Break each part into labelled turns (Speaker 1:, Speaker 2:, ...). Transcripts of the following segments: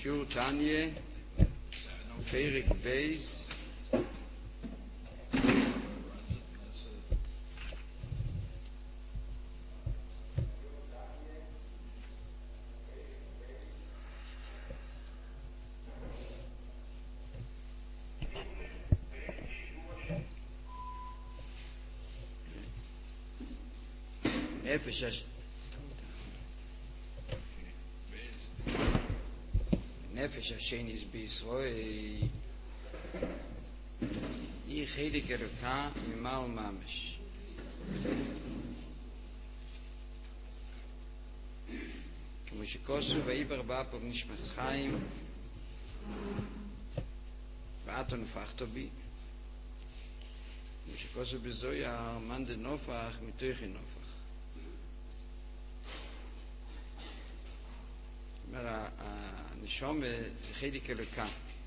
Speaker 1: שיעור תניא, פרק בייס. נפש השני בישראל היא חלק אלוקה ממעל ממש. כמו שכוסו ויבר באפו נשמס חיים ואתו נפחתו בי, כמו שכוסו בזויה מן דנופח מתוכי נופח. הנשום זה חלק אלוקה.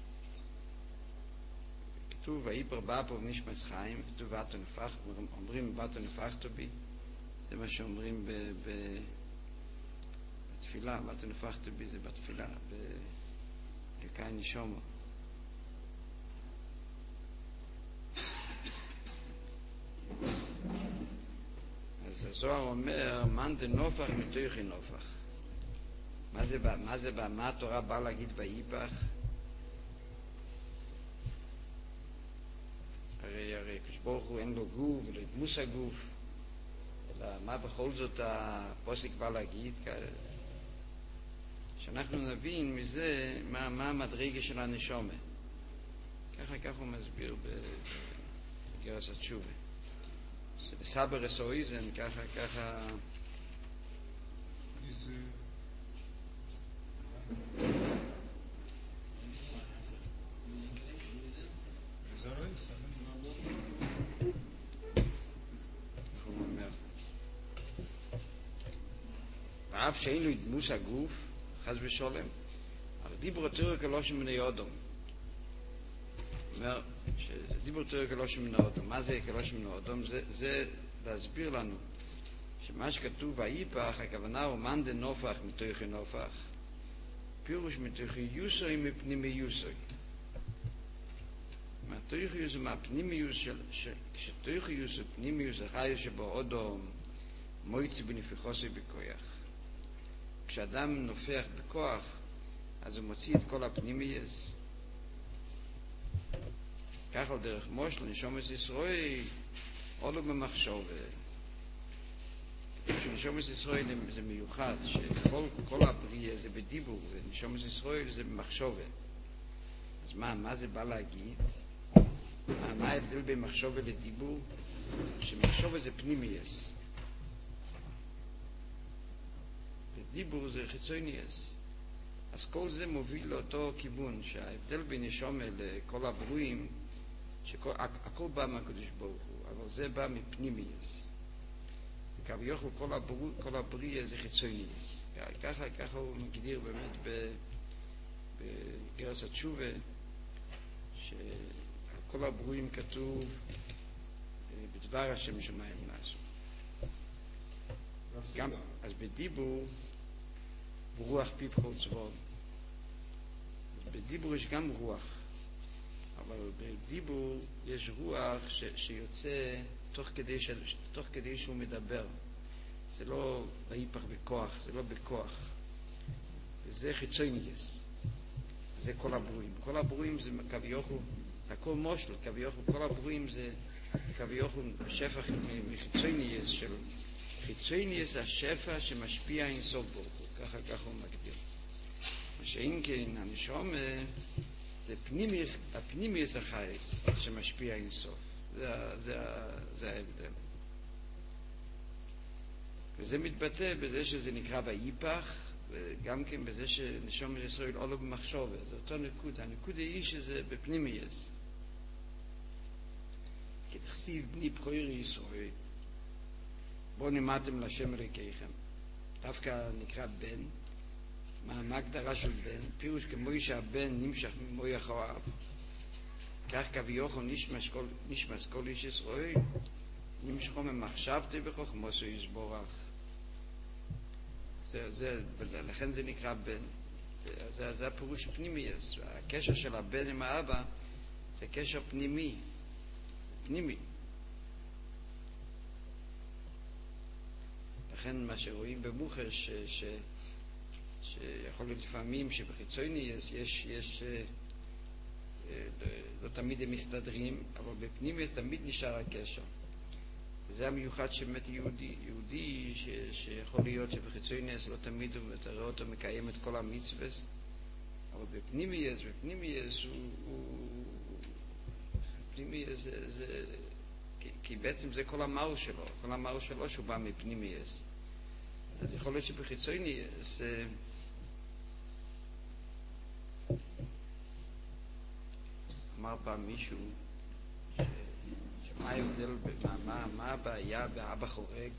Speaker 1: כתוב ויבר באפו נשמס חיים, כתוב ואתו נפחתו, אומרים ואתו נפחתו בי, זה מה שאומרים בתפילה. ואתו נפחתו בי זה בתפילה, אלוקי נשומו. אז הזוהר אומר מן דנופח מתוכי נופח. מה התורה באה להגיד ויפח? הרי כשברוך הוא אין לו גוף ולא דמוס הגוף, אלא מה בכל זאת הפוסק בא להגיד? שאנחנו נבין מזה מה המדרגה של הנשומה. ככה הוא מסביר בגרס התשובה. סבר אסויזן, ככה ואף שאין לו דמוס הגוף חס ושלום, אבל דיבור התורה כלושן בני אדם. אומר שדיבור התורה כלושן בני אדם. מה זה כלושן בני אדם? זה להסביר לנו שמה שכתוב ויפח, הכוונה הוא מן דנופח מתוכי נופח, פירוש מתוכי יוסוי מפנימי יוסוי. מהתוכי יוסוי מהפנימי יוסוי, כשתוכי יוסוי פנימי יוסוי חי שבו אדם מויצי בנפיחוסי בכוח. כשאדם נופח בכוח אז הוא מוציא את כל הפנימייס. ככה דרך מושל נשומת ישראל עולו במחשוב. שנשומת ישראל זה מיוחד, שכל הבריאה זה בדיבור, ונשומת ישראל זה במחשוב. אז מה זה בא להגיד? מה ההבדל בין מחשוב לדיבור? שמחשוב זה פנימייס, ודיבור זה חיצונייס. אז כל זה מוביל לאותו כיוון, שההבדל בין נשומה לכל הברואים, שהכל בא מהקדוש ברוך הוא, אבל זה בא מפנימייס. וכביכול כל הבריאה זה חיצונייס. ככה הוא מגדיר באמת בגרס התשובה, שכל הברואים כתוב בדבר השם שמיים נעשו. אז בדיבור ברוח פיו כל צבון. בדיבור יש גם רוח, אבל בדיבור יש רוח שיוצא תוך כדי שהוא מדבר. זה לא ויפח בכוח, זה לא בכוח, וזה חיצונייס. זה כל הברואים. כל הברואים זה כביכול, זה הכל מושל, כביכול כל הברואים זה כביכול שפע מחיצונייס של חיצונייס, השפע שמשפיע אין סוף ברוך הוא. ככה הוא מגדיר. מה שאין כן הנשום זה הפנימייס החייס שמשפיע אין סוף. זה ההבדל. וזה מתבטא בזה שזה נקרא ויפח, וגם כן בזה שנשום ישראל עולו במחשוב. זה אותו נקוד. הנקוד היא שזה בפנימייס. כתכסיב בני בכורי ישראל בו נמדתם לשם אלוקיכם. דווקא נקרא בן. מה ההגדרה של בן? פירוש כמו שהבן נמשך ממויח האב, כך כביכול נשמס כל איש ישראל נמשכו ממחשבתי בחוכמתו יתברך. לכן זה נקרא בן. זה הפירוש פנימייס. הקשר של הבן עם האבא זה קשר פנימי. לכן מה שרואים במוחש, שיכול להיות לפעמים שבחיצוני יש לא תמיד הם מסתדרים, אבל בפנימייס תמיד נשאר הקשר. וזה המיוחד שבאמת יהודי שיכול להיות שבחיצוני לא תמיד הוא תראה אותו מקיים את כל המצוות, אבל בפנימייס זה כי בעצם זה כל המהות שלו שהוא בא מפנימייס. אז יכול להיות שבחיצוניס אמר פעם מישהו שמה ההבדל, מה הבעיה באבא חורג?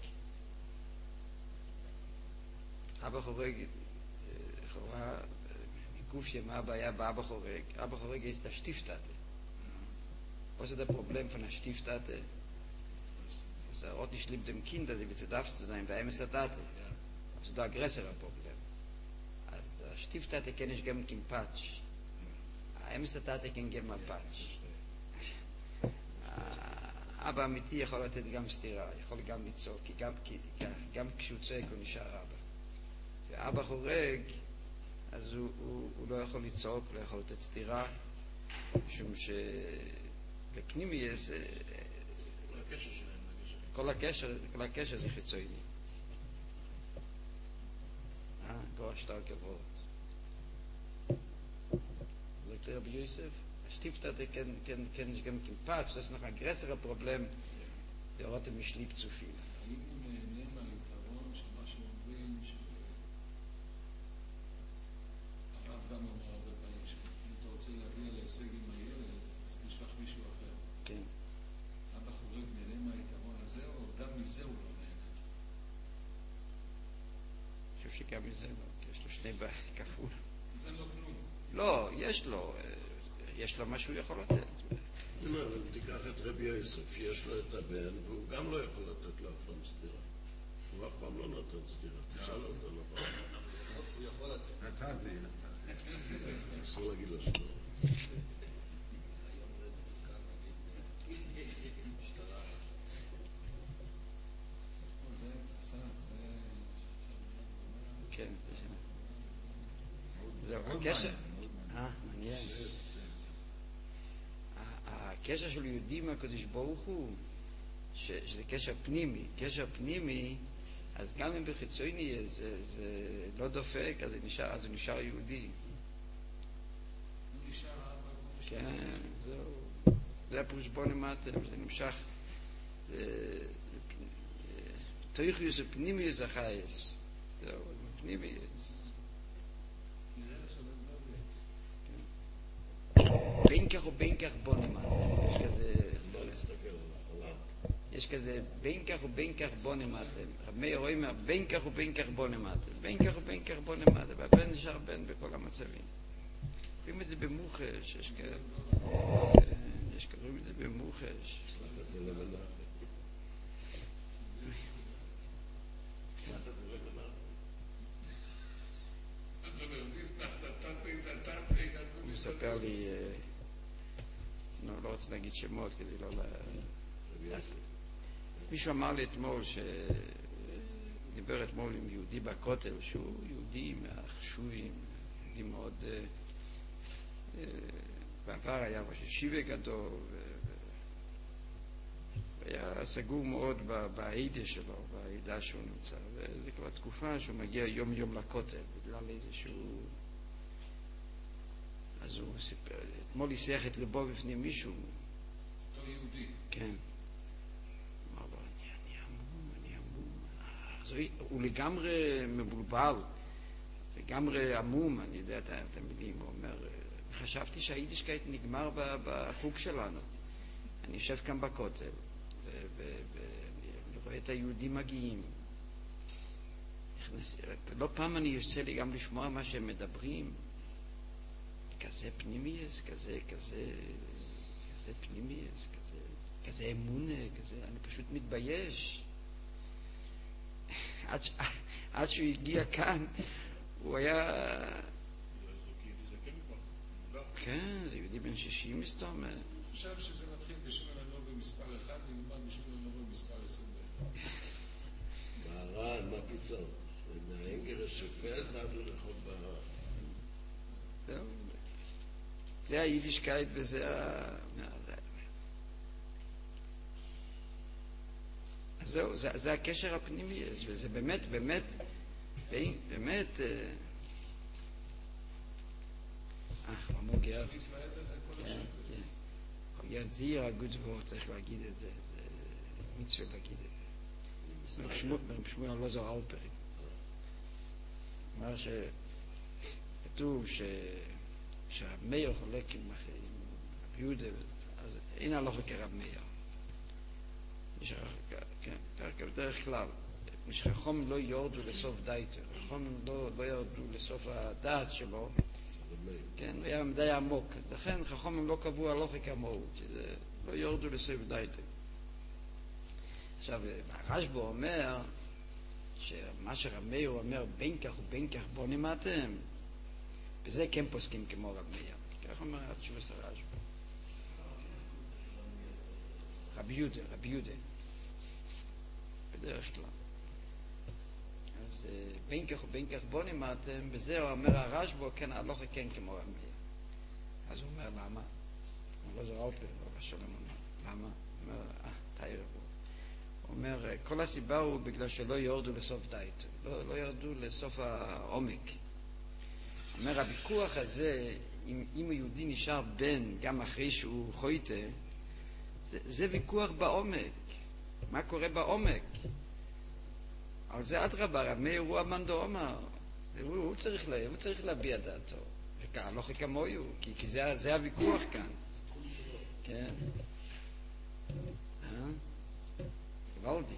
Speaker 1: אבא חורג, לכאורה, גופיה, מה הבעיה באבא חורג? אבא חורג ist der Stiftate. Was ist der Problem von der Stiftate? Das er auch nicht liebt dem Kind, dass er wie zu darf zu sein, bei ihm ist der Tate. Das ist der größere Problem. Als der Stiftate kann ich geben kein Patsch. האם סטאטה כן גם הפאץ'. אבא אמיתי יכול לתת גם סתירה, יכול גם ליצור, כי גם כשהוא צועק הוא נשאר אבא. ואבא חורג, אז הוא לא יכול לצעוק, לא יכול לתת סתירה, משום שבפנימי זה... כל הקשר זה חיצוני. גורש שטרקת רואות. Rabbi Yosef, Stiftate kann ich gar kein Patsch, das ist noch ein größerer Problem, der hat mich lieb zu viel. כן.
Speaker 2: אבא חורג נהנה מהיתרון הזה, או גם מזה הוא לא נהנה?
Speaker 1: אני חושב שגם מזה לא, כי יש לו שני כפול.
Speaker 2: זה לא כלום.
Speaker 1: לא, יש לו משהו יכול לתת.
Speaker 3: אבל תיקח את רבי יוסף, יש לו את הבן, והוא גם לא יכול לתת לו אף פעם סתירה. הוא אף פעם לא נותן סתירה, תשאל אותו נכון.
Speaker 2: הוא יכול לתת. נתתי.
Speaker 3: אסור להגיד לו שלא.
Speaker 2: היום זה מסוכן, נגיד, משטרה. זה קצת, זה...
Speaker 1: כן, זהו, הקשר... מעניין. הקשר של יהודים מהקדוש ברוך הוא, שזה קשר פנימי, אז גם אם בחיצוני זה לא דופק, אז הוא נשאר יהודי.
Speaker 2: הוא נשאר אבא.
Speaker 1: כן, זהו. זה הפירוש בו למטה, זה נמשך. תויכיוס ופנימיוס החייס. זהו, פנימיוס. בין כך בוא נמד. יש כזה בין כך ובין כך בוא נמד. רב מאיר אומר בין כך ובין כך בוא נמד. בין כך ובין כך בוא נמד. והבן נשאר בן בכל המצבים. רואים את זה במוחש. רואים את זה במוחש. הוא מספר לי, לא רוצה להגיד שמות כדי לא מישהו אמר לי אתמול שדיבר אתמול עם יהודי בכותל שהוא יהודי מהחשובים, יהודי מאוד בעבר היה ראש ישיבה גדול והיה סגור מאוד בעידה שלו, בעידה שהוא נמצא, וזה כבר תקופה שהוא מגיע יום יום לכותל בגלל איזשהו, אז הוא סיפר, אתמול ניסח את ליבו בפני מישהו,
Speaker 2: אותו יהודי.
Speaker 1: כן, אמר לו אני עמום, אז הוא לגמרי מבולבל, לגמרי עמום, אני יודע את המילים, הוא אומר, חשבתי שהיידישקייט נגמר בחוג שלנו, אני יושב כאן בכותל ואני רואה את היהודים מגיעים, לא פעם אני יוצא לי גם לשמוע מה שהם מדברים, כזה פנימייס, כזה פנימייס, כזה אמונה, אני פשוט מתבייש. עד שהוא הגיע כאן, הוא היה כן, זה יהודי בן 60 מסתום.
Speaker 2: אני חושב שזה מתחיל בשמעון הנביא מספר 1 ונגמר בשמעון הנביא מספר 21.
Speaker 3: בהר"ן, מה פתאום? זה מהאנגר השפל עד לרחוב בהר"ן.
Speaker 1: זהו. זה היידישקייט וזה אז זהו, זה הקשר הפנימי, וזה באמת, מוגר.
Speaker 2: ישראל זה כל השבט.
Speaker 1: יציר הגודבור, צריך להגיד את זה, זה מצווה להגיד את זה. רב שמואל אלעזר אלפרין. אמר שכתוב שהמאיר חולק עם רב יהודה, אז אין הלכה כרב מאיר. כן, בדרך כלל, חכמים לא יורדו לסוף דייטר, חכמים לא יורדו לסוף הדעת שלו, כן, היה מדי עמוק, אז לכן חכמים לא קבעו הלכה כמוהו, כי זה לא יורדו לסוף דייטר. עכשיו, הרשב"א אומר, שמה שרב מאיר אומר, בין כך ובין כך בונים אתם, בזה כן פוסקים כמו רב מאיר. כך אומר התשובת הרשב"א. רבי יהודה. בדרך כלל. אז בין כך ובין כך בונים אתם, בזה הוא אומר הרשב"א, כן, הלכה כן כמו רב מאיר. אז הוא אומר, למה? הוא לא זרע אלפרין, לא בשלום אומר. למה? הוא אומר, תאיר בו. הוא אומר, כל הסיבה הוא בגלל שלא יורדו לסוף דייט, לא ירדו לסוף העומק. הוא אומר, הוויכוח הזה, אם היהודי נשאר בן גם אחרי שהוא חויטה, זה ויכוח בעומק. מה קורה בעומק? על זה אדרבה, רב מאיר הוא המאן דאמר. הוא צריך להביע דעתו. וכהלכה כמוהו, כי זה הוויכוח כאן. כן. גוואלדי.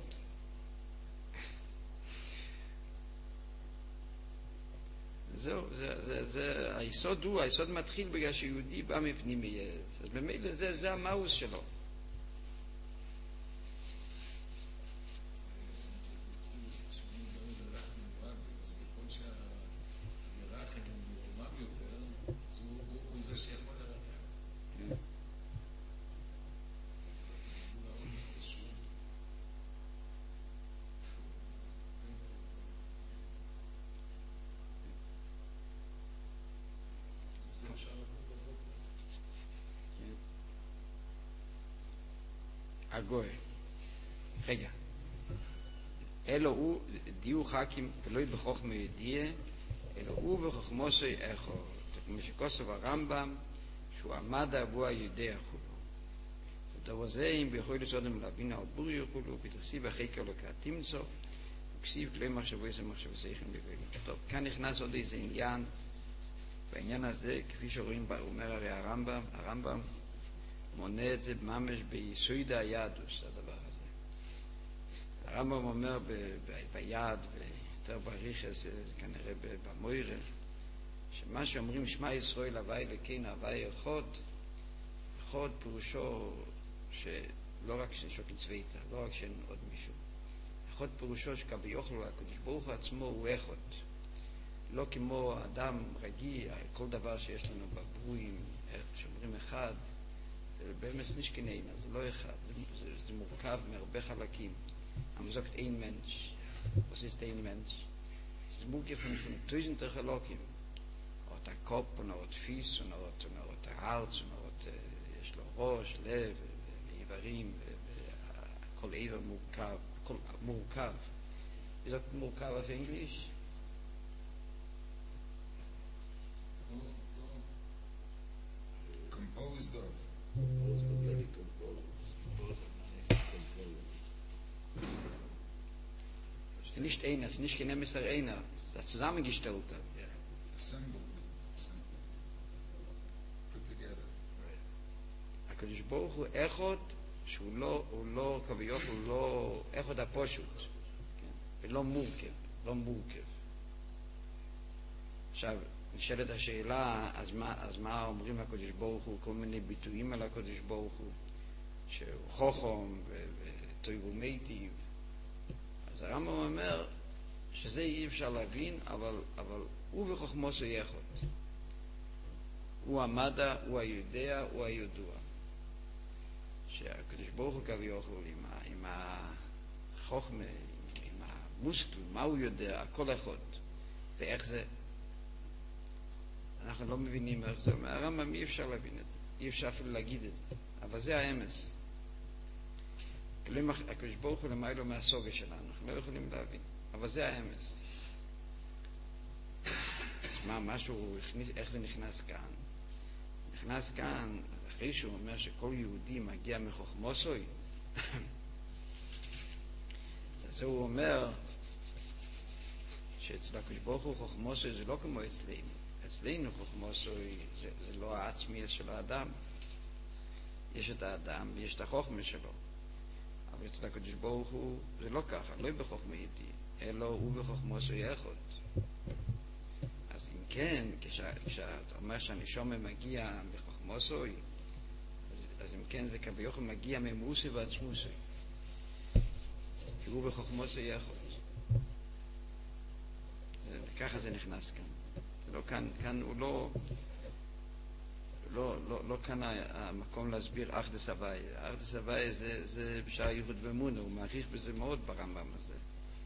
Speaker 1: זהו, היסוד מתחיל בגלל שיהודי בא מפנימי. אז במילא זה המאוס שלו. הגוי. רגע. אלו הוא דיו חכים ולא בחוכמה ידיעה, אלו הוא בחוכמוסי איכו. כמו שכוסף הרמב"ם, שהוא עמד אבו היודע חולו. ודבר זה, אם ביכול לסודם להבין על בורי חולו, ותכסיב החקר לו כתמצו, וכסיב כלי מחשבו יסם מחשבו סייכם בגויים. טוב, כאן נכנס עוד איזה עניין, בעניין הזה, כפי שרואים, אומר הרי הרמב"ם, מונה את זה ממש ביסוד היהדוס, הדבר הזה. הרמב"ם אומר ביד, ויותר בריחס, זה כנראה במוירה, שמה שאומרים שמע ישראל הווי אלוקינו הווי אחד פירושו שלא רק שוקי צוויתא, לא רק שאין עוד מישהו. אחד פירושו שכביכול הקדוש ברוך הוא עצמו הוא אחד. לא כמו אדם רגיל, כל דבר שיש לנו בברואים, שאומרים אחד, באמת נשכנין, זה לא אחד, זה מורכב מהרבה חלקים. Aber sagt ein Mensch. Was ist ein Mensch? Es ist möglich von tausenden Chalokim. Er hat einen Kopf, und er hat Fies, und er hat ein Herz, und er hat יש לו ראש, לב, איברים, כל איבר מורכב. Wie sagt מורכב auf Englisch?
Speaker 2: Composed of.
Speaker 3: Composed of many components.
Speaker 1: Es ist nicht einer, es ist nicht kein Emisser einer, es ist ein zusammengestellter.
Speaker 2: Assembled. Put together.
Speaker 1: הקדוש ברוך הוא אחד שהוא לא כביוך, הוא לא אחד הפשוט, ולא מורכב. עכשיו, נשאלת השאלה, אז מה אומרים הקדוש ברוך הוא, כל מיני ביטויים על הקדוש ברוך הוא, שהוא חוכם וטוב ומיטיב. אז הרמב"ם אומר שזה אי אפשר להבין, אבל הוא וחוכמו זה אחד. הוא המדע, הוא היודע, הוא הידוע. שהקדוש ברוך הוא כביכול עם החוכמה, עם המושכל, מה הוא יודע, הכל אחד. ואיך זה? אנחנו לא מבינים איך זה. מהרמב"ם אי אפשר להבין את זה, אי אפשר אפילו להגיד את זה, אבל זה האמס. הקדוש ברוך הוא למיילו מהסוגה שלנו, אנחנו לא יכולים להבין, אבל זה האמס. אז משהו, איך זה נכנס כאן? נכנס כאן, אחרי שהוא אומר שכל יהודי מגיע מחוכמוסוי, אז הוא אומר שאצל הקדוש ברוך הוא חוכמוסוי זה לא כמו אצלנו. אצלנו חוכמוסוי זה לא העצמי של האדם. יש את האדם ויש את החוכמה שלו. אבל אצל הקדוש ברוך הוא זה לא ככה, לא בחוכמה איתי, אלא הוא בחוכמוסוי אחד. אז אם כן, כשאתה אומר שהנשמה מגיע בחוכמוסוי, אז אם כן זה כביכול מגיע ממוסי ועצמוסי, כי הוא בחוכמוסוי אחד. ככה זה נכנס כאן. זה לא כאן הוא לא כאן המקום להסביר אחדס הוואי. אחדס הוואי זה בשעה ייחוד ואמונה, הוא מעריך בזה מאוד ברמב"ם הזה.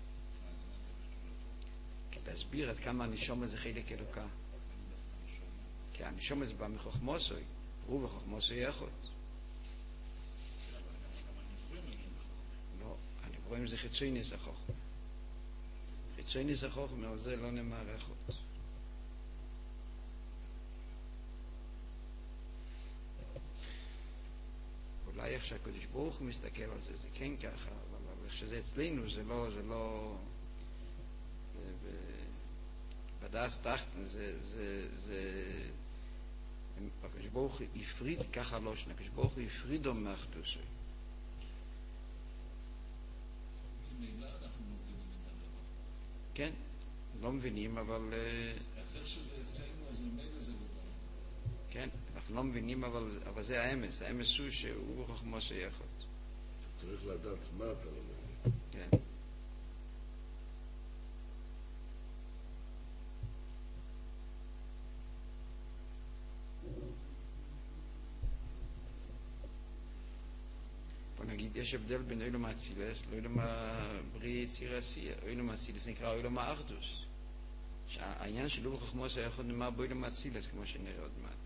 Speaker 1: כי להסביר עד כמה הנשמה זה חלק אלוקה. כי הנשמה זה בא מחוכמוסוי, הוא בחוכמוסוי אחד. לא, הנברואים זה חיצוני החוכמה. חיצוני החוכמה, על זה לא נאמר אחד. אולי איך שהקדוש ברוך הוא מסתכל על זה, זה כן ככה, אבל איך שזה אצלנו זה לא בדעת תחתן, הקדוש ברוך הוא הפריד ככה לא שנה, הקדוש ברוך הוא הפרידו מאחדוסו.
Speaker 2: ממילא אנחנו לא מבינים את הדבר.
Speaker 1: כן, לא מבינים, אבל
Speaker 2: אז איך שזה אצלנו, אז ממילא זה לא ברור.
Speaker 1: כן, אנחנו לא מבינים, אבל זה האמס. האמס הוא שהוא חוכמו שיחד.
Speaker 3: צריך לדעת מה אתה לא מבין.
Speaker 1: כן. בוא נגיד, יש הבדל בין אילום האצילס לאילום הבריא יציר עשייה. אילום האצילס נקרא אילום האחדוס. העניין שלו בחוכמו שיחד נאמר באילום האצילס, כמו שנראה עוד מעט.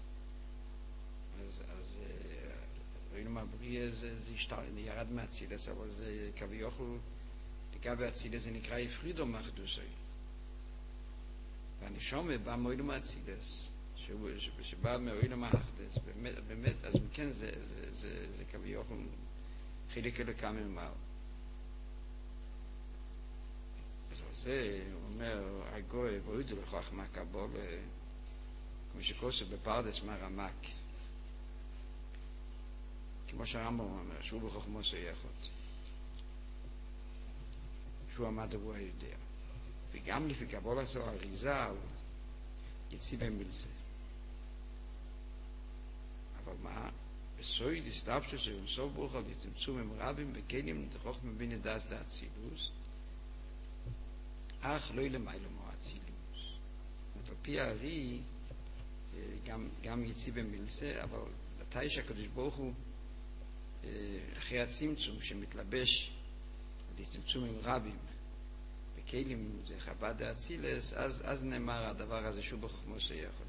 Speaker 1: אז אילום הבריא זה ירד מהאצילס, אבל זה כביכול, לגבי האצילס זה נקרא הפרידו מאחדוסי. והנשמה בא מאילום האצילס, שבא מאילום האחדוס, באמת, אז מכן זה כביכול חלק אלוקה ממעל. אז זה, הוא אומר, הגוי, והוידו לכך מהקבול, כמו שכוסף בפרדס מהרמק. כמו שהרמב"ם אומר, שהוא בחוכמו שיחד. שהוא עמד והוא היודע. וגם לפי קבול הזו, הריזל יציב במילזה. אבל מה? בסויד הסתבשו שבסוף ברוך על יצמצום הם רבים וכלים לתוכח מבין את דעת האצילוס, אך לא ילמיילו מו האצילוס. על פי הארי, גם יציב במילזה, אבל מתי שהקדוש ברוך הוא אחרי הצמצום שמתלבש על צמצום עם רבים וכלים זה חב"ד האצילס, אז נאמר הדבר הזה שהוא בחוכמו שיחד.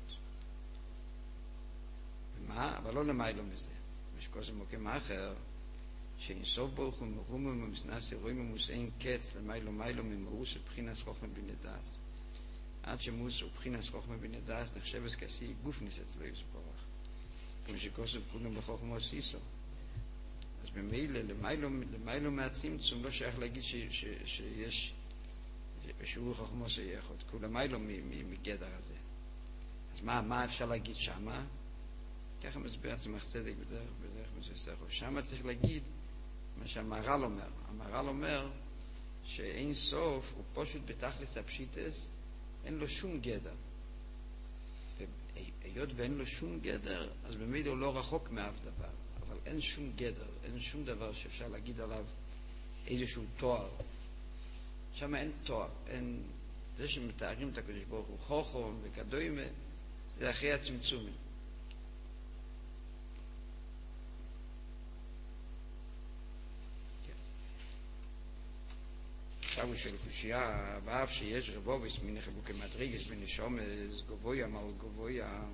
Speaker 1: ומה? אבל לא למיילו מזה. יש כל זה מוקם אחר שאינסוף ברוך הוא מרום ומסנס אירועים ומוסעים קץ למיילו ממאוס ובחינס חוכמה בנדס. עד שמוס ובחינס חוכמה בנדס נחשב כסי גופניס אצלו יסבורך. כמו שכוסף כולם בחוכמו סיסו. אז במילא, למיילו מהצמצום לא שייך להגיד שיש, שהוא חוכמו שיחד, כי הוא למיילו מגדר הזה. אז מה אפשר להגיד שמה? ככה מסביר עצמך צדק בדרך מסוסכו. שמה צריך להגיד מה שהמהר"ל אומר. המהר"ל אומר שאין סוף הוא פשוט בתכלס הפשיטס, אין לו שום גדר. והיות ואין לו שום גדר, אז במילא הוא לא רחוק מאף דבר. אבל אין שום גדר, אין שום דבר שאפשר להגיד עליו איזשהו תואר. שם אין תואר, אין... זה שמתארים את הקדוש ברוך הוא חוכם וקדומה, זה אחרי הצמצומים. עכשיו הוא של קושייה, ואף שיש רבובס מן חלוקי מדרגס בנשומס, גבויה מעל גבויה,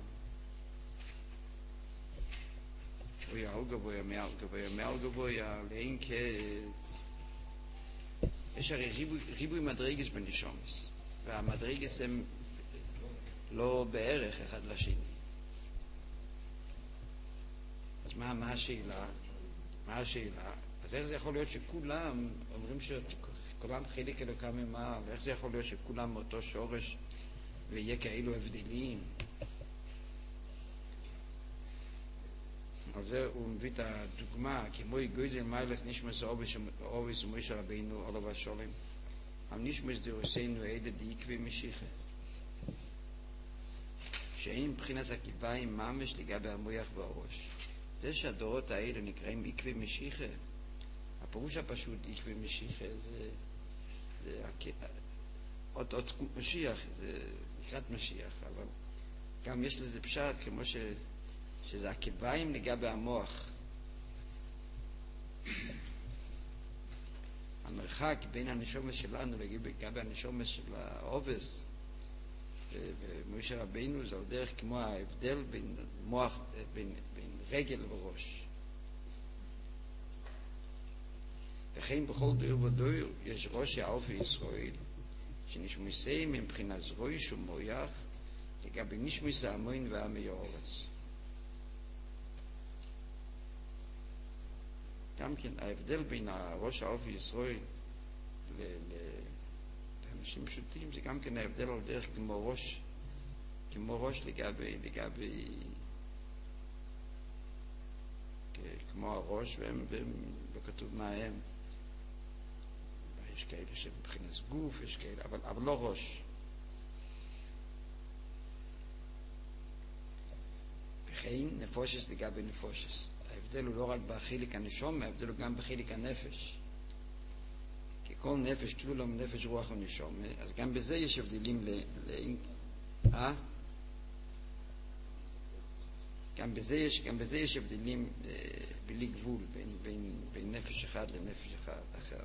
Speaker 1: גבויה על גבויה, מעל גבויה, לאין קץ. יש הרי ריבוי מדרגס בנשומס, והמדרגס הם לא בערך אחד לשני. אז מה השאלה? אז איך זה יכול להיות שכולם אומרים שכולם חלק אלוקם ממעל? איך זה יכול להיות שכולם מאותו שורש ויהיה כאלו הבדלים? על זה הוא מביא את הדוגמה, כמו גודל מיילס נשמס אורביס ומשה רבינו עליו השולם, על נשמס דרוסינו אלה דיקבי משיחה, שאין מבחינת הקיביים ממש לגבי המוח והראש. זה שהדורות האלה נקראים עקבי משיחה, הפירוש הפשוט עקבי משיחה זה עוד משיח, זה לקראת משיח, אבל גם יש לזה פשט כמו שזה הקיביים לגבי המוח. המרחק בין הנשומס שלנו לגבי הנשומס של האובס ומשה רבינו זה על דרך כמו ההבדל בין מוח, בין רגל וראש. וכן בכל דור ודור יש ראש האלפי ישראל שנשמסים מבחינת ראש ומוח לגבי נשמס המון ועמי הארץ. גם כן ההבדל בין הראש האלפי ישראל לאנשים פשוטים זה גם כן ההבדל על דרך כמו ראש לגבי כמו הראש, והם בכתוב מה הם. יש כאלה שמבחינת גוף, יש כאלה, אבל לא ראש. וכן נפושס לגבי נפושס. ההבדל הוא לא רק בחלק הנשום, ההבדל הוא גם בחלק הנפש. כי כל נפש תלו לו נפש רוח ונשום, אז גם בזה יש הבדלים גם בזה יש הבדלים בלי גבול בין נפש אחד לנפש אחד אחר.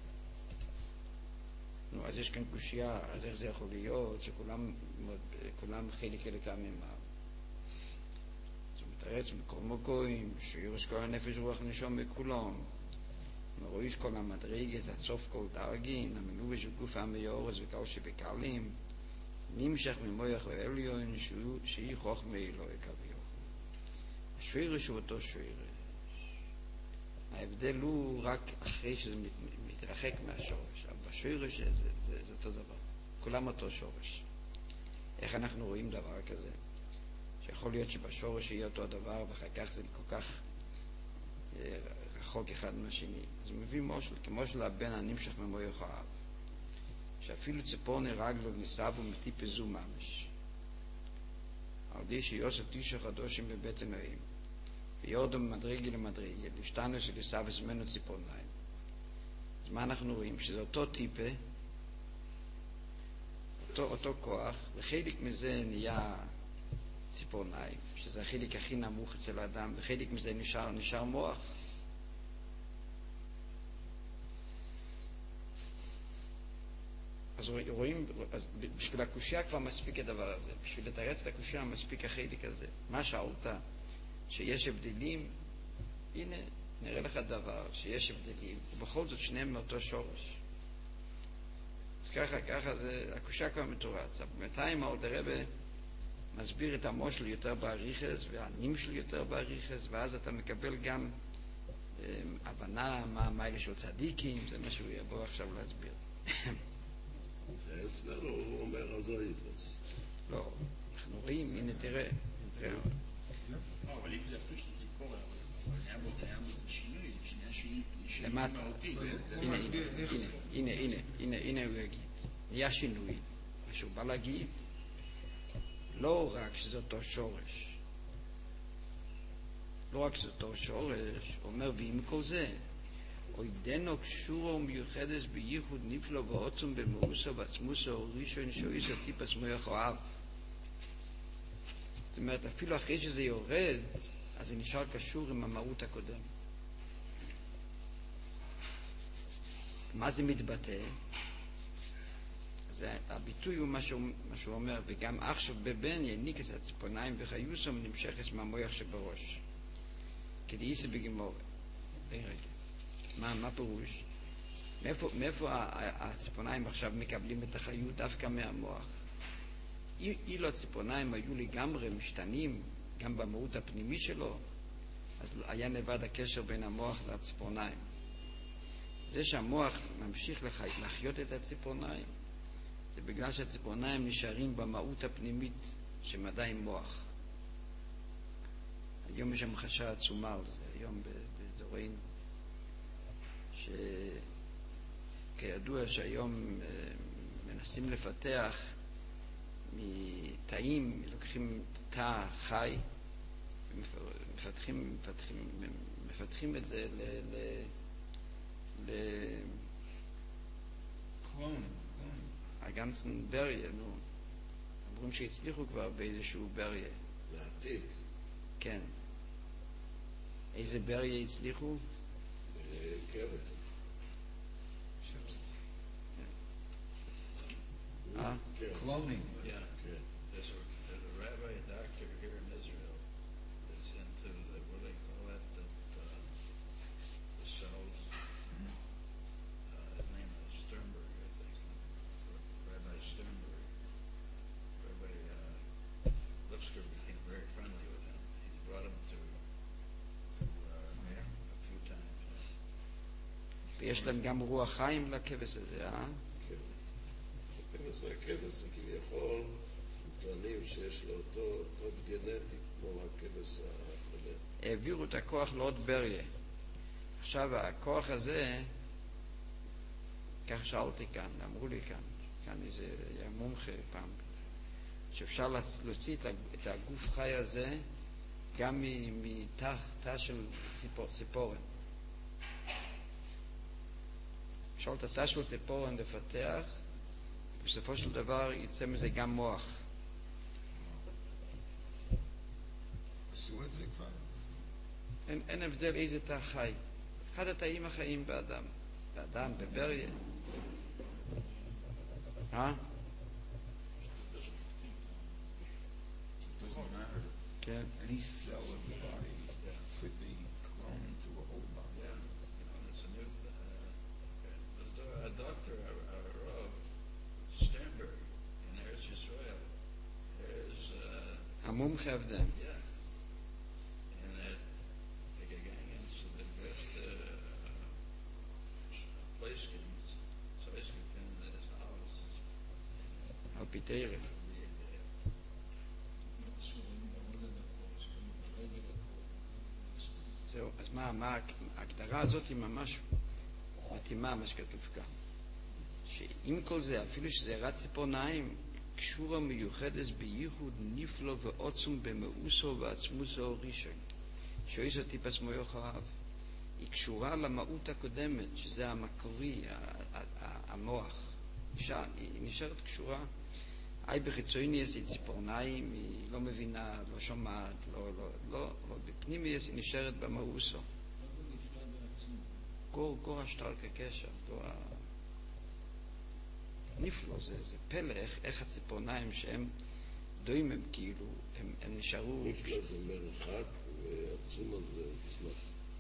Speaker 1: אז יש כאן קושייה, אז איך זה יכול להיות שכולם חלק אלוקם ממעל? אז הוא מתרץ בכל מקום שירש כל הנפש רוח נשום בכולם, מרויש כל המדרגת הצוף כל דרגין המלובש בגוף עמי אורץ וקל שבקלים נמשך ממויח ואליון שהיא חוכמה אלוהי כביכול. השורש הוא אותו שורש. ההבדל הוא רק אחרי שזה מתרחק מהשורש, אבל בשורש זה אותו דבר. כולם אותו שורש. איך אנחנו רואים דבר כזה? שיכול להיות שבשורש יהיה אותו דבר ואחר כך זה כל כך רחוק אחד מהשני. אז הוא מביא מושל, כמו של הבן הנמשך ממויח האב, שאפילו ציפור נהרג לו ניסב ומטיפזו ממש. על די שיוסף תישה חדושים בבטן האם ויורדו ממדרגי למדרגי להשתנו שליסב וזמנו ציפורניים. אז מה אנחנו רואים? שזה אותו טיפה, אותו כוח, וחלק מזה נהיה ציפורניים, שזה החלק הכי נמוך אצל האדם, וחלק מזה נשאר מוח. אז רואים, אז בשביל הקושיה כבר מספיק הדבר הזה, בשביל לתרץ את הקושיה מספיק החלק הזה. מה שאלת? שיש הבדלים, הנה נראה לך דבר שיש הבדלים, ובכל זאת שניהם מאותו שורש. אז ככה זה, הקושיה כבר מתורץ. בינתיים הרב מסביר את המושל יותר באריכס והנמשל יותר באריכס, ואז אתה מקבל גם הבנה מה אלה של צדיקים, זה מה שהוא יבוא עכשיו להסביר.
Speaker 3: זה הסבר, הוא אומר הזויזוס.
Speaker 1: לא, אנחנו רואים, הנה תראה.
Speaker 2: אבל אם זה אפילו של ציפור, היה בו שינוי, שינוי
Speaker 1: למטה. הנה הוא יגיד. היה שינוי. שהוא בא להגיד, לא רק שזה אותו שורש. לא רק שזה אותו שורש, הוא אומר, ועם כל זה, עודנו קשורה ומיוחדת בייחוד נפלא ועוצם במאוסו ועצמוסו ראשון שאיסו טיפס מויח אוהב. זאת אומרת, אפילו אחרי שזה יורד, אז זה נשאר קשור עם המהות הקודם. מה זה מתבטא? הביטוי הוא מה שהוא אומר, וגם עכשיו בבן יניקס הציפורניים וחיוסם נמשכס מהמוח שבראש. כדאיסי בגמור. מה פירוש? מאיפה הציפורניים עכשיו מקבלים את החיות? דווקא מהמוח. אילו הציפורניים היו לגמרי משתנים, גם במהות הפנימי שלו, אז היה נבד הקשר בין המוח לציפורניים. זה שהמוח ממשיך לחיות את הציפורניים, זה בגלל שהציפורניים נשארים במהות הפנימית שהם עדיין מוח. היום יש המחשה עצומה על זה, היום בדורנו, שכידוע שהיום מנסים לפתח מתאים, לוקחים תא חי ומפתחים את זה
Speaker 2: קלון.
Speaker 1: הגנצן בריה, נו. אומרים שהצליחו כבר באיזשהו בריה.
Speaker 3: להעתיק.
Speaker 1: כן. איזה בריה הצליחו?
Speaker 3: כבש.
Speaker 2: Cloning.
Speaker 4: Yeah. There's a rabbi, a doctor here in Israel that's into the, what do they call that, the cells. His name is Sternberg, I think. Rabbi Sternberg. Rabbi Lipsker became very friendly with him. He's brought him to a few times.
Speaker 1: ויש להם גם רוח חיים לכבש הזה, אה?
Speaker 3: הכבש זה כביכול טוענים שיש לו אותו קוד גנטי כמו הכבש החולה.
Speaker 1: העבירו את הכוח לעוד בריה. עכשיו הכוח הזה, כך שאלתי כאן, אמרו לי כאן איזה היה מומחה פעם, שאפשר להוציא את הגוף חי הזה גם מתא של ציפורן. אפשר את התא של ציפורן לפתח, בסופו של דבר יצא מזה גם מוח.
Speaker 3: עשו את זה כבר?
Speaker 1: אין הבדל איזה תא חי. אחד התאים החיים באדם, בבריה.
Speaker 4: Doesn't matter.
Speaker 1: כן.
Speaker 4: Any cell of the body could be cloned to a whole body. Yeah. It's a new a doctor, Sternberg, in Eretz Yisrael, there's
Speaker 1: המומחה הבדם.
Speaker 4: yeah. And they get gangens, so the best placements, so it's in this house.
Speaker 1: על פי תרא. זהו, אז מה ההגדרה הזאת היא ממש מתאימה מה שכתוב כאן. שעם כל זה, אפילו שזה רץ ציפורניים, קשורה מיוחדת בייחוד נפלא ועוצם במאוסו ועצמוסו ראשון. שאיזו טיפס מויוך אוהב. היא קשורה למהות הקודמת, שזה המקורי, המוח. היא נשארת קשורה. בחיצוניוס היא ציפורניים, היא לא מבינה, לא שומעת, לא, בפנימיוס היא נשארת במאוסו.
Speaker 2: מה זה נפלא בעצמו?
Speaker 1: גור השטר כקשר, נפלא, זה פלא, איך הציפורניים שהם דוימים כאילו, הם נשארו...
Speaker 3: נפלא זה מרחק ועצום הזה עצמך.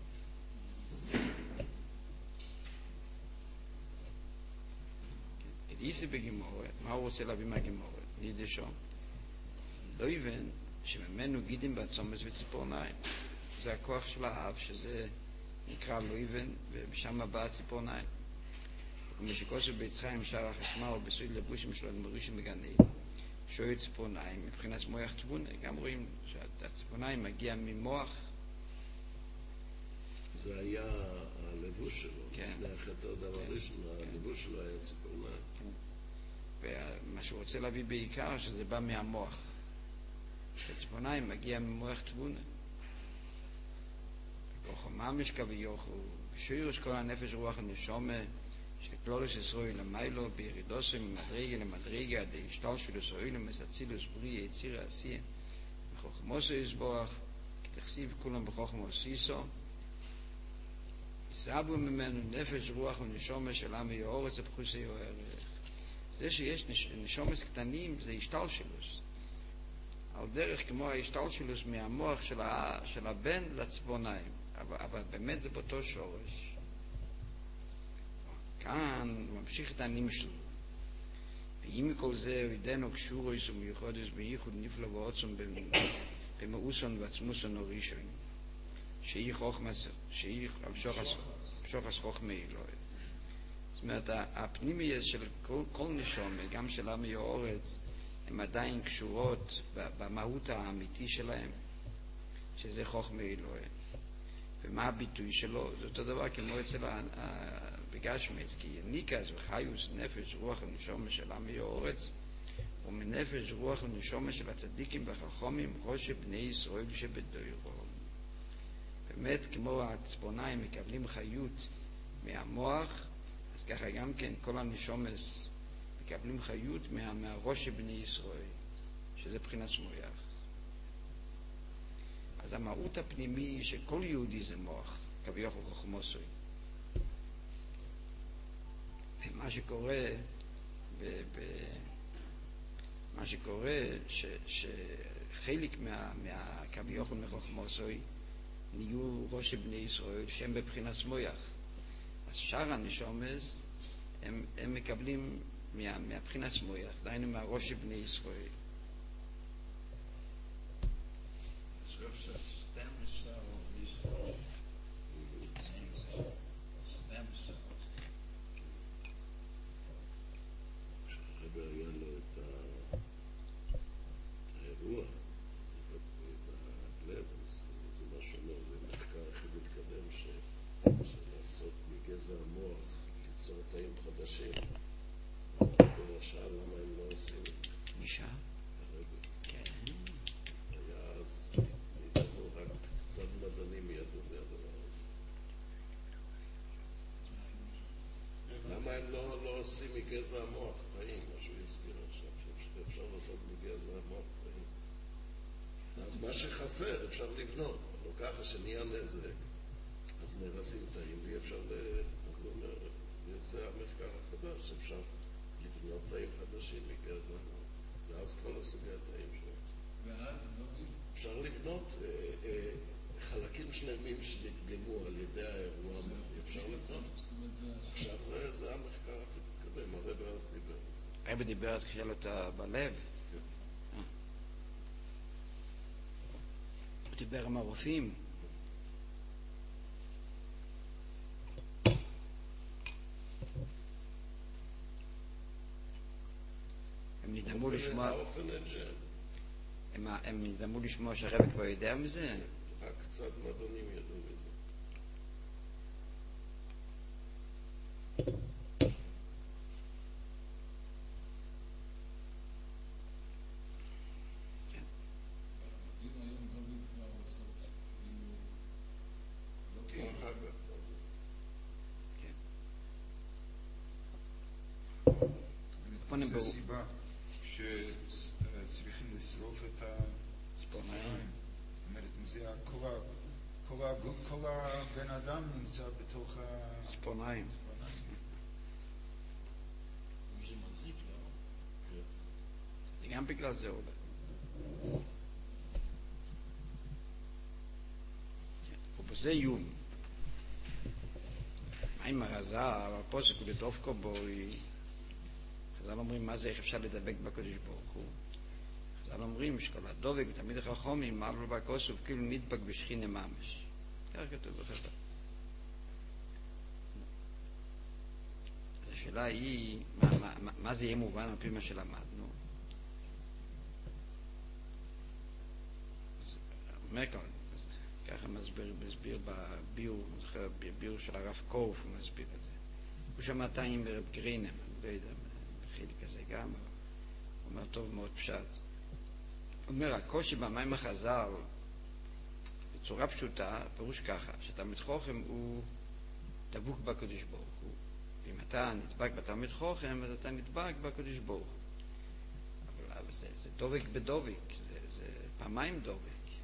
Speaker 1: איסי בגימורת, מה הוא רוצה להביא מהגימורת? יידישו. לא יבן שממנו גידים בעצומס וציפורניים. זה הכוח של האב, שזה נקרא לא יבן, ושם בא הציפורניים. ומשקוסו ביצחיים שער החשמל בסוד לבושים שלו למורישים בגנאים. שוי ציפורניים, מבחינת מוח תבונה, גם רואים שהציפורניים מגיע ממוח.
Speaker 3: זה היה הלבוש שלו.
Speaker 1: כן.
Speaker 3: לפני החטא אדם הראשון, הלבוש שלו היה ציפורניים.
Speaker 1: ומה שהוא רוצה להביא בעיקר, שזה בא מהמוח. הציפורניים מגיע ממוח תבונה. כוחו ממש כביוכו, שירוש כל הנפש רוח הנשומה, שכלולוס ישראל למיילו, בירידוסו ממדרגה למדרגה, עד השתל של ישראל ומסצילוס בריא יציר העשייה. וחוכמוסו יסבוח, כי תחסיב כולם בחוכמו סיסו, סבו ממנו נפש רוח ונשומה של עמי האורץ הבחוסי או הערך. זה שיש נשומס קטנים זה השתלשלוס. על דרך כמו ההשתלשלוס מהמוח של הבן לצפוניים. אבל באמת זה באותו שורש. כאן הוא ממשיך את הנמשל. ואם מכל זה הוא ידנו קשורוס ומיוחדס בייחוד נפלא ועוצם במאוסון ועצמוסון הראשון. שהיא חוכמס, שהיא שוחס חוכמי אלוהי. זאת אומרת, הפנימיות של כל נשומה, גם של עמי האורץ, הן עדיין קשורות במהות האמיתי שלהם, שזה חוכמי אלוהי. ומה הביטוי שלו? זה אותו דבר כמו אצל בגשמץ, כי יניקס וחיוס נפש רוח ונשומה של עמי האורץ, ומנפש רוח ונשומה של הצדיקים והחכמים, ראש בני ישראל שבדוירו. באמת, כמו הצפוניים מקבלים חיות מהמוח, אז ככה גם כן כל הנשומס מקבלים חיות מהראש בני ישראל, שזה בחינת מוח. אז המהות הפנימי של כל יהודי זה מוח, כביכול חוכמוסוי. ומה שקורה, מה שקורה שחלק מהכביכול מחוכמוסוי נהיו ראש בני ישראל שהם בבחינת מוח. אז שאר הנשומס הם מקבלים מהבחינת מוח, דהיינו מהראש בני ישראל.
Speaker 3: כשהרב היה לו את האירוע בלב, זה משהו לא, זה מחקר הכי מתקדם שלעשות מגזע המוח, ליצור תאים חדשים. אז הרב שאל למה הם לא עושים.
Speaker 1: נשאר?
Speaker 3: הרב.
Speaker 1: כן.
Speaker 3: היה אז, נדענו רק קצת מדענים ידעו מהדבר הזה. למה הם לא עושים מגזע המוח תאים, מה שהוא הסביר עכשיו, שאפשר לעשות מגזע המוח תאים. אז מה שחסר אפשר לבנות, לא ככה שנהיה נזק, אז נרסים תאים ואי אפשר אז הוא אומר, זה המחקר החדש, אפשר לבנות תאים חדשים מגזע המוח, ואז כל הסוגי התאים שלו.
Speaker 2: ואז לא
Speaker 3: אפשר לבנות חלקים שלמים שנפגמו על ידי האירוע, אפשר לבנות. עכשיו זה המחקר הכי מתקדם, הרב אז דיבר.
Speaker 1: הרב דיבר אז כשהיה לו אותה בלב. הוא דיבר עם הרופאים. הם נדמו לשמוע... הם נדמו לשמוע שהרב כבר יודע מזה?
Speaker 3: רק קצת מדענים ידעו מזה.
Speaker 5: זו סיבה שצריכים לשרוף את הציפורניים. זאת אומרת, אם זה כל הבן אדם נמצא בתוך
Speaker 1: הציפורניים.
Speaker 4: זה מזיק, לא?
Speaker 1: זה גם בגלל זה אולי. ובזה יום. מה עם הרז"ל, הפוסק הוא בדופקו בוי. חז"ל אומרים מה זה, איך אפשר לדבק בקדוש ברוך הוא. חז"ל אומרים שכל הדובק תמיד החכמים מעל בכוסף כאילו נדבק בשכינה ממש. כך כתוב בחז"ל. השאלה היא מה זה יהיה מובן על פי מה שלמדנו. אומר כאן, ככה מסביר בביור של הרב קורף, הוא מסביר את זה. הוא שמע תאים ברב גרינם, אני לא יודע, חלק כזה גם, הוא אומר טוב מאוד פשט. הוא אומר, הקושי במים החז"ל, בצורה פשוטה, פירוש ככה, שתלמיד חכם הוא דבוק בקדוש ברוך הוא. ואם אתה נדבק בתלמיד חכם, אז אתה נדבק בקדוש ברוך הוא. אבל זה דובק בדובק, זה פעמיים דובק.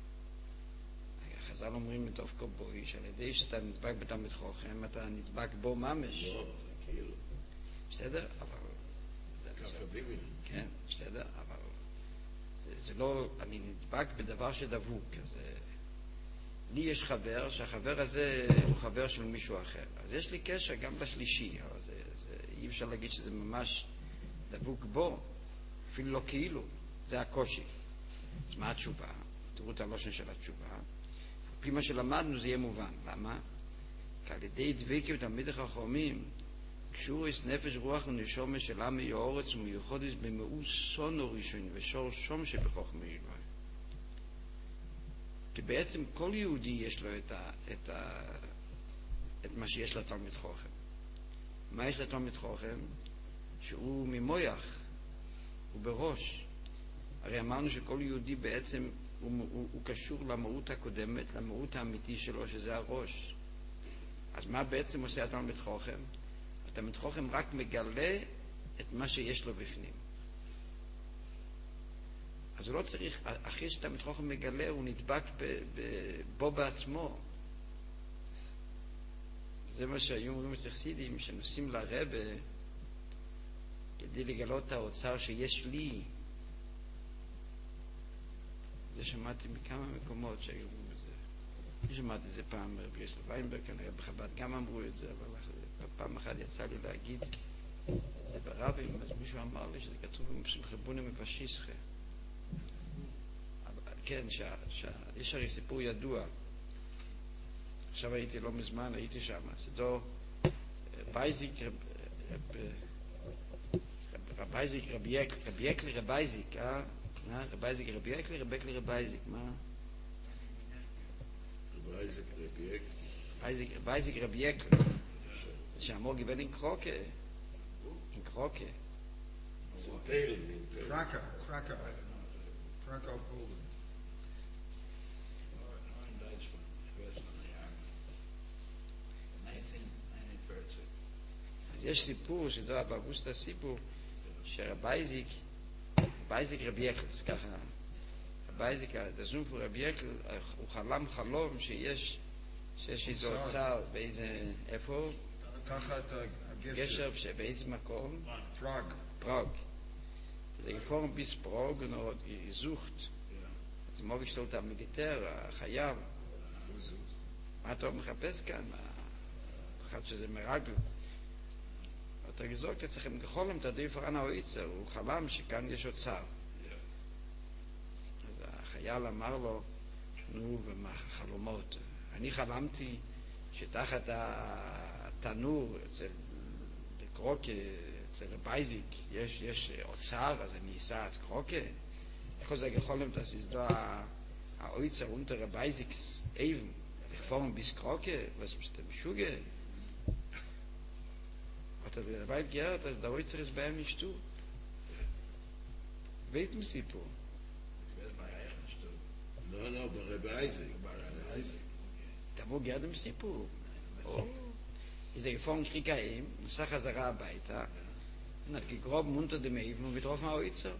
Speaker 1: חז"ל אומרים מדופקו בוי, שעל ידי שאתה נדבק בתלמיד חכם, אתה נדבק בו ממש.
Speaker 3: לא, כאילו.
Speaker 1: בסדר? אבל
Speaker 3: אקדמי.
Speaker 1: כן, בסדר, אבל זה לא, אני נדבק בדבר שדבוק. לי יש חבר, שהחבר הזה הוא חבר של מישהו אחר. אז יש לי קשר גם לשלישי, אבל אי אפשר להגיד שזה ממש דבוק בו, אפילו לא כאילו, זה הקושי. אז מה התשובה? תראו את הלושן של התשובה. לפי מה שלמדנו זה יהיה מובן. למה? כי על ידי דבקים תלמידי חכמים, קשוריס נפש רוח ונשמה של עמי הארץ ומיוחדות במאוס סונו ראשון ושור שום שבחוכמה אלוהים. כי בעצם כל יהודי יש לו את מה שיש לתלמיד חוכם. מה יש לתלמיד חוכם? שהוא ממויח, הוא בראש. הרי אמרנו שכל יהודי בעצם הוא קשור למהות הקודמת, למהות האמיתי שלו, שזה הראש. אז מה בעצם עושה התלמיד חוכם? התלמיד חוכם רק מגלה את מה שיש לו בפנים. אז הוא לא צריך, אחרי שתלמיד חוכם מגלה, הוא נדבק בו בעצמו. זה מה שהיו אומרים אצל חסידים, שנוסעים לרבה כדי לגלות את האוצר שיש לי. זה שמעתי מכמה מקומות שהיו אומרים את זה. אני שמעתי את זה פעם ברבי יוסף ויינברג, כנראה בחב"ד גם אמרו את זה, אבל פעם אחת יצא לי להגיד את זה ברבים, אז מישהו אמר לי שזה כתוב במחבונה מפשיסחה. כן, יש הרי סיפור ידוע. עכשיו הייתי לא מזמן, הייתי שם, סדו בייזיק, רבייזיק, רבי יקלי רבייזיק, רבייזיק רבי יקלי, רבי יקלי רבייזיק, מה?
Speaker 3: רבייזיק רבי יקלי.
Speaker 1: רבייזיק רבי יקלי. זה שאמור גיבל עם קרוקה. עם קרוקה.
Speaker 3: סמפל.
Speaker 5: קרקאו פולנד.
Speaker 1: אז יש סיפור, שדוע באוגוסטה סיפור, שרבייזיק רבי יקל, אז ככה, רבייזיק, דזונפו רבי יקל, הוא חלם חלום שיש איזו אוצר באיזה, איפה?
Speaker 5: תחת הגשר.
Speaker 1: גשר, באיזה מקום?
Speaker 5: פראג.
Speaker 1: זה גפורם ביס פראג, ונורא זוכט. אז מוג השתלט המיליטר, החייל. מה אתה מחפש כאן? אחד שזה מרגל. אתה גזוק, צריכים לחולם את הדוי פרן האויצר, הוא חלם שכאן יש אוצר. אז החייל אמר לו, נו, ומה חלומות? אני חלמתי שתחת התנור, בקרוקה, אצל בייזיק, יש אוצר, אז אני אסע את קרוקה. איך זה יכולים להסדו האויצר unter בייזיקס אבן, בפורם ביס קרוקה, was bist du משוגע? Hat dabei gehört, dass der Oizer ist bei ihm nicht tut. Weiß man sie po?
Speaker 3: לא, ברבי אייזיק.
Speaker 1: Da wo gehört ihm sie po? Oh. Ist gefahren, krieg ihm, נסע חזרה הביתה, hat gegroben unter dem Eben und getroffen האויצר.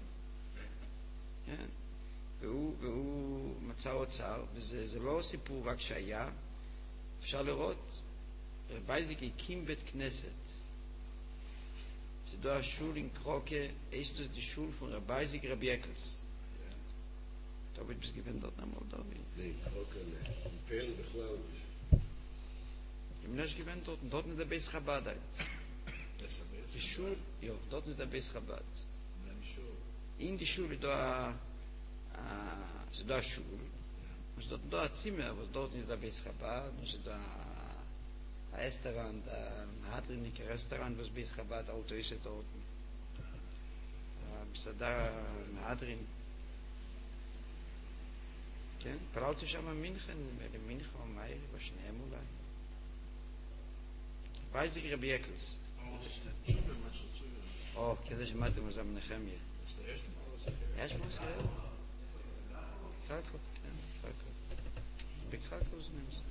Speaker 1: והוא מצא אוצר, וזה לא סיפור רק שהיה, אפשר לראות, רבי אייזיק הקים בית כנסת. Sie do a Schul in Kroke, ist es die Schul von Rabbi Rabbi Eckels. Da wird bis gewinnt dort einmal da.
Speaker 3: Nee, Kroke nicht. In Pell בכלל nicht.
Speaker 1: Im Nash gewinnt dort ist der Beis Chabad halt. Die Schul, ja, dort ist der Beis Chabad. In die Schule do a Schul. Also dort do a Zimmer, aber dort ist der Beis Chabad, und sie do ein Restaurant, ein hartrinniger Restaurant, was bis Chabad Auto ist dort. בסדר, מהדרין. כן? פרלתי שם מינכן, למינכן או מאיר, בשניהם אולי. וייזיק רבי אקלס. או, כזה שמעתם על זה מנחמיה. יש מוסר? קרקו, כן, קרקו. בקרקו זה נמצא.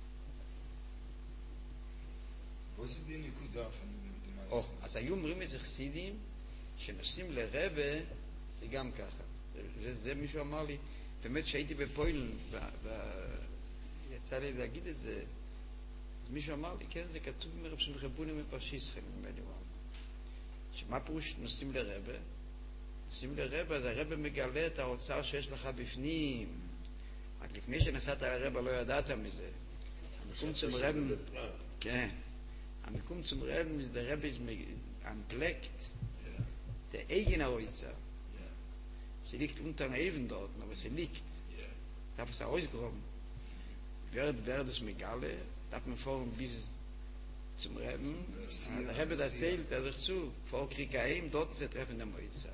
Speaker 1: אז היו אומרים איזה חסידים שנוסעים לרבה זה גם ככה. זה מישהו אמר לי, באמת שהייתי בפוילן ויצא לי להגיד את זה, אז מישהו אמר לי, כן, זה כתוב מרב של רבונים מפרשיסכם, נדמה לי הוא אמר, שמה פירוש נוסעים לרבה? נוסעים לרבה, אז הרבה מגלה את האוצר שיש לך בפנים. רק לפני שנסעת לרבה לא ידעת מזה. המקום zum Reben, כן, המקום zum Reben ist der Rebbe ist anpleckt, der eigene Oizer. Sie liegt unter dem Even dort, aber sie liegt. Darf es ausgehoben. Während es Megale, darf man vorhin bis zum Reben, der Rebbe erzählt, sich zu, vor Krieg Haim, dort ist Treffen der Oizer.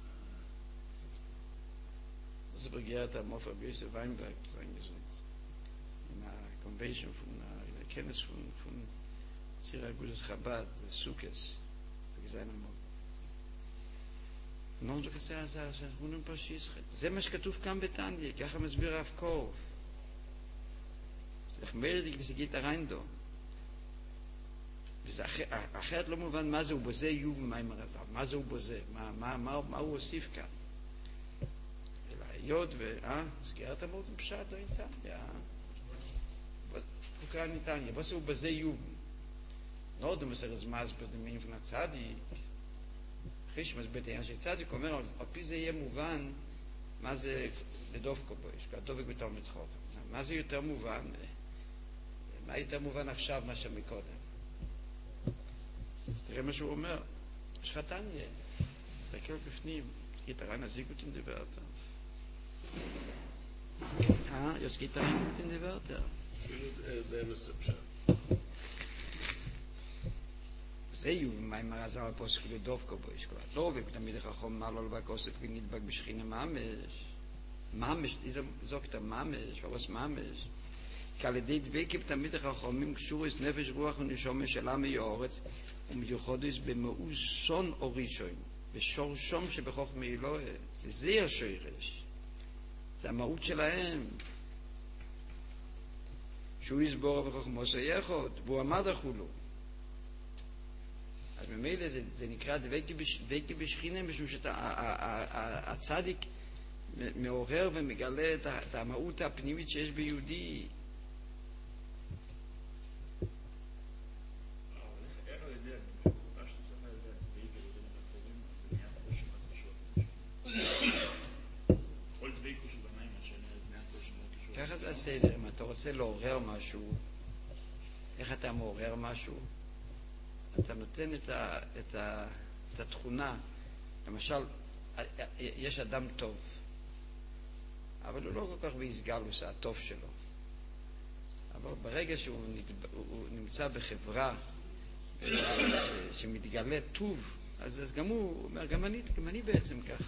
Speaker 1: Das ist begehrt am Mofa Böse Weinberg, sagen wir so. In der Convention, in der Kenntnis von Sira Gutes Chabad, Sukkes, בגזיין המון. נו, זה כזה, זה הונם פרשיסחת. זה מה שכתוב כאן בתניא, ככה מסביר הרב קורב. זה חמרדיק וזה גיטה ריינדו. וזה אחרת לא מובן מה זה הוא בוזה יוב ממים הרזב, מה זה הוא בוזה, מה הוא הוסיף כאן. אלא היות סגירת המות פשט לא ניתניה. הוא קרא ניתניה, בוזה הוא בזה יוב. לא דו מסר הזמז בדמין פנצדי, אחרי שמסביר את העניין של צדיק, אומר, על פי זה יהיה מובן מה זה לדוף קובויש, כדובק בתלמיד חוכם. מה זה יותר מובן? מה יותר מובן עכשיו מה שמקודם? אז תראה מה שהוא אומר. יש לך תניה. תסתכל בפנים. geht rein, als gut in die Wörter. Jetzt geht rein gut in die Wörter. זה יוב מים הרזל הפוסק לדופקו בו יש כבר דובק תמיד החכום מעל על בקוסק ונדבק בשכינה ממש זוקת ממש ורוס ממש כי על ידי דבקים תמיד החכומים קשורס נפש רוח ונשום של עמי האורץ ומיוחדס במאוסון אורישון ושורשום שבחוכמה אלוהי זה השורש זה המהות שלהם שהוא יסבור בחוכמו סייחוד והוא עמד החולו אז ממילא זה נקרא דבקי בשכינה משום שהצדיק מעורר ומגלה את המהות הפנימית שיש ביהודי. ככה זה הסדר, אם אתה רוצה לעורר משהו, איך אתה מעורר משהו? אתה נותן את התכונה, למשל, יש אדם טוב, אבל הוא לא כל כך בהסגלוס, הטוב שלו. אבל ברגע שהוא נמצא בחברה שמתגלה טוב, אז גם הוא אומר, גם אני בעצם ככה.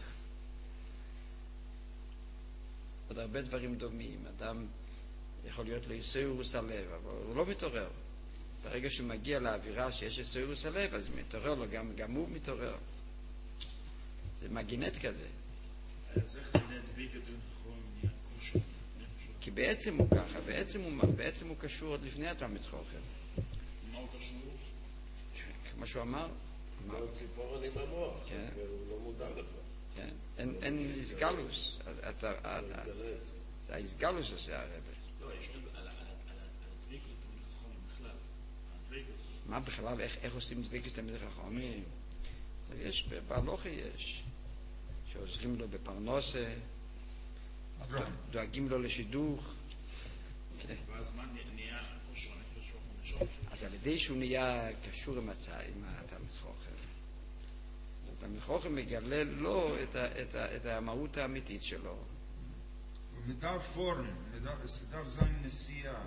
Speaker 1: עוד הרבה דברים דומים, אדם יכול להיות לו יסוירוס הלב, אבל הוא לא מתעורר. ברגע שהוא מגיע לאווירה שיש יסוירוס הלב, אז מתעורר לו, גם הוא מתעורר. זה מגינט כזה.
Speaker 2: אז איך להדביק את נכון נהיה קושר?
Speaker 1: כי בעצם הוא ככה, בעצם הוא קשור עוד לפני התלמיד חוכם.
Speaker 2: מה הוא קשור?
Speaker 1: כמו שהוא אמר.
Speaker 3: הוא ציפורן עם המוח, הוא לא מודע לך.
Speaker 1: כן, אין איסגלוס. זה האיסגלוס עושה הרב.
Speaker 2: לא, יש על הדביקות תלמיד חכמים בכלל. הדביקות.
Speaker 1: מה בכלל, איך עושים דביקות תלמיד חכמים? יש, בהלוכה יש. שעוזרים לו בפרנסה, דואגים לו לשידוך.
Speaker 2: ואז מה נהיה קושר הנפש ונשום?
Speaker 1: אז על ידי שהוא נהיה קשור עם התלמיד חוכם. התלמיד חוכם מגלה לו את המהות האמיתית שלו.
Speaker 5: ומדע פורם, דף זין נסיעה,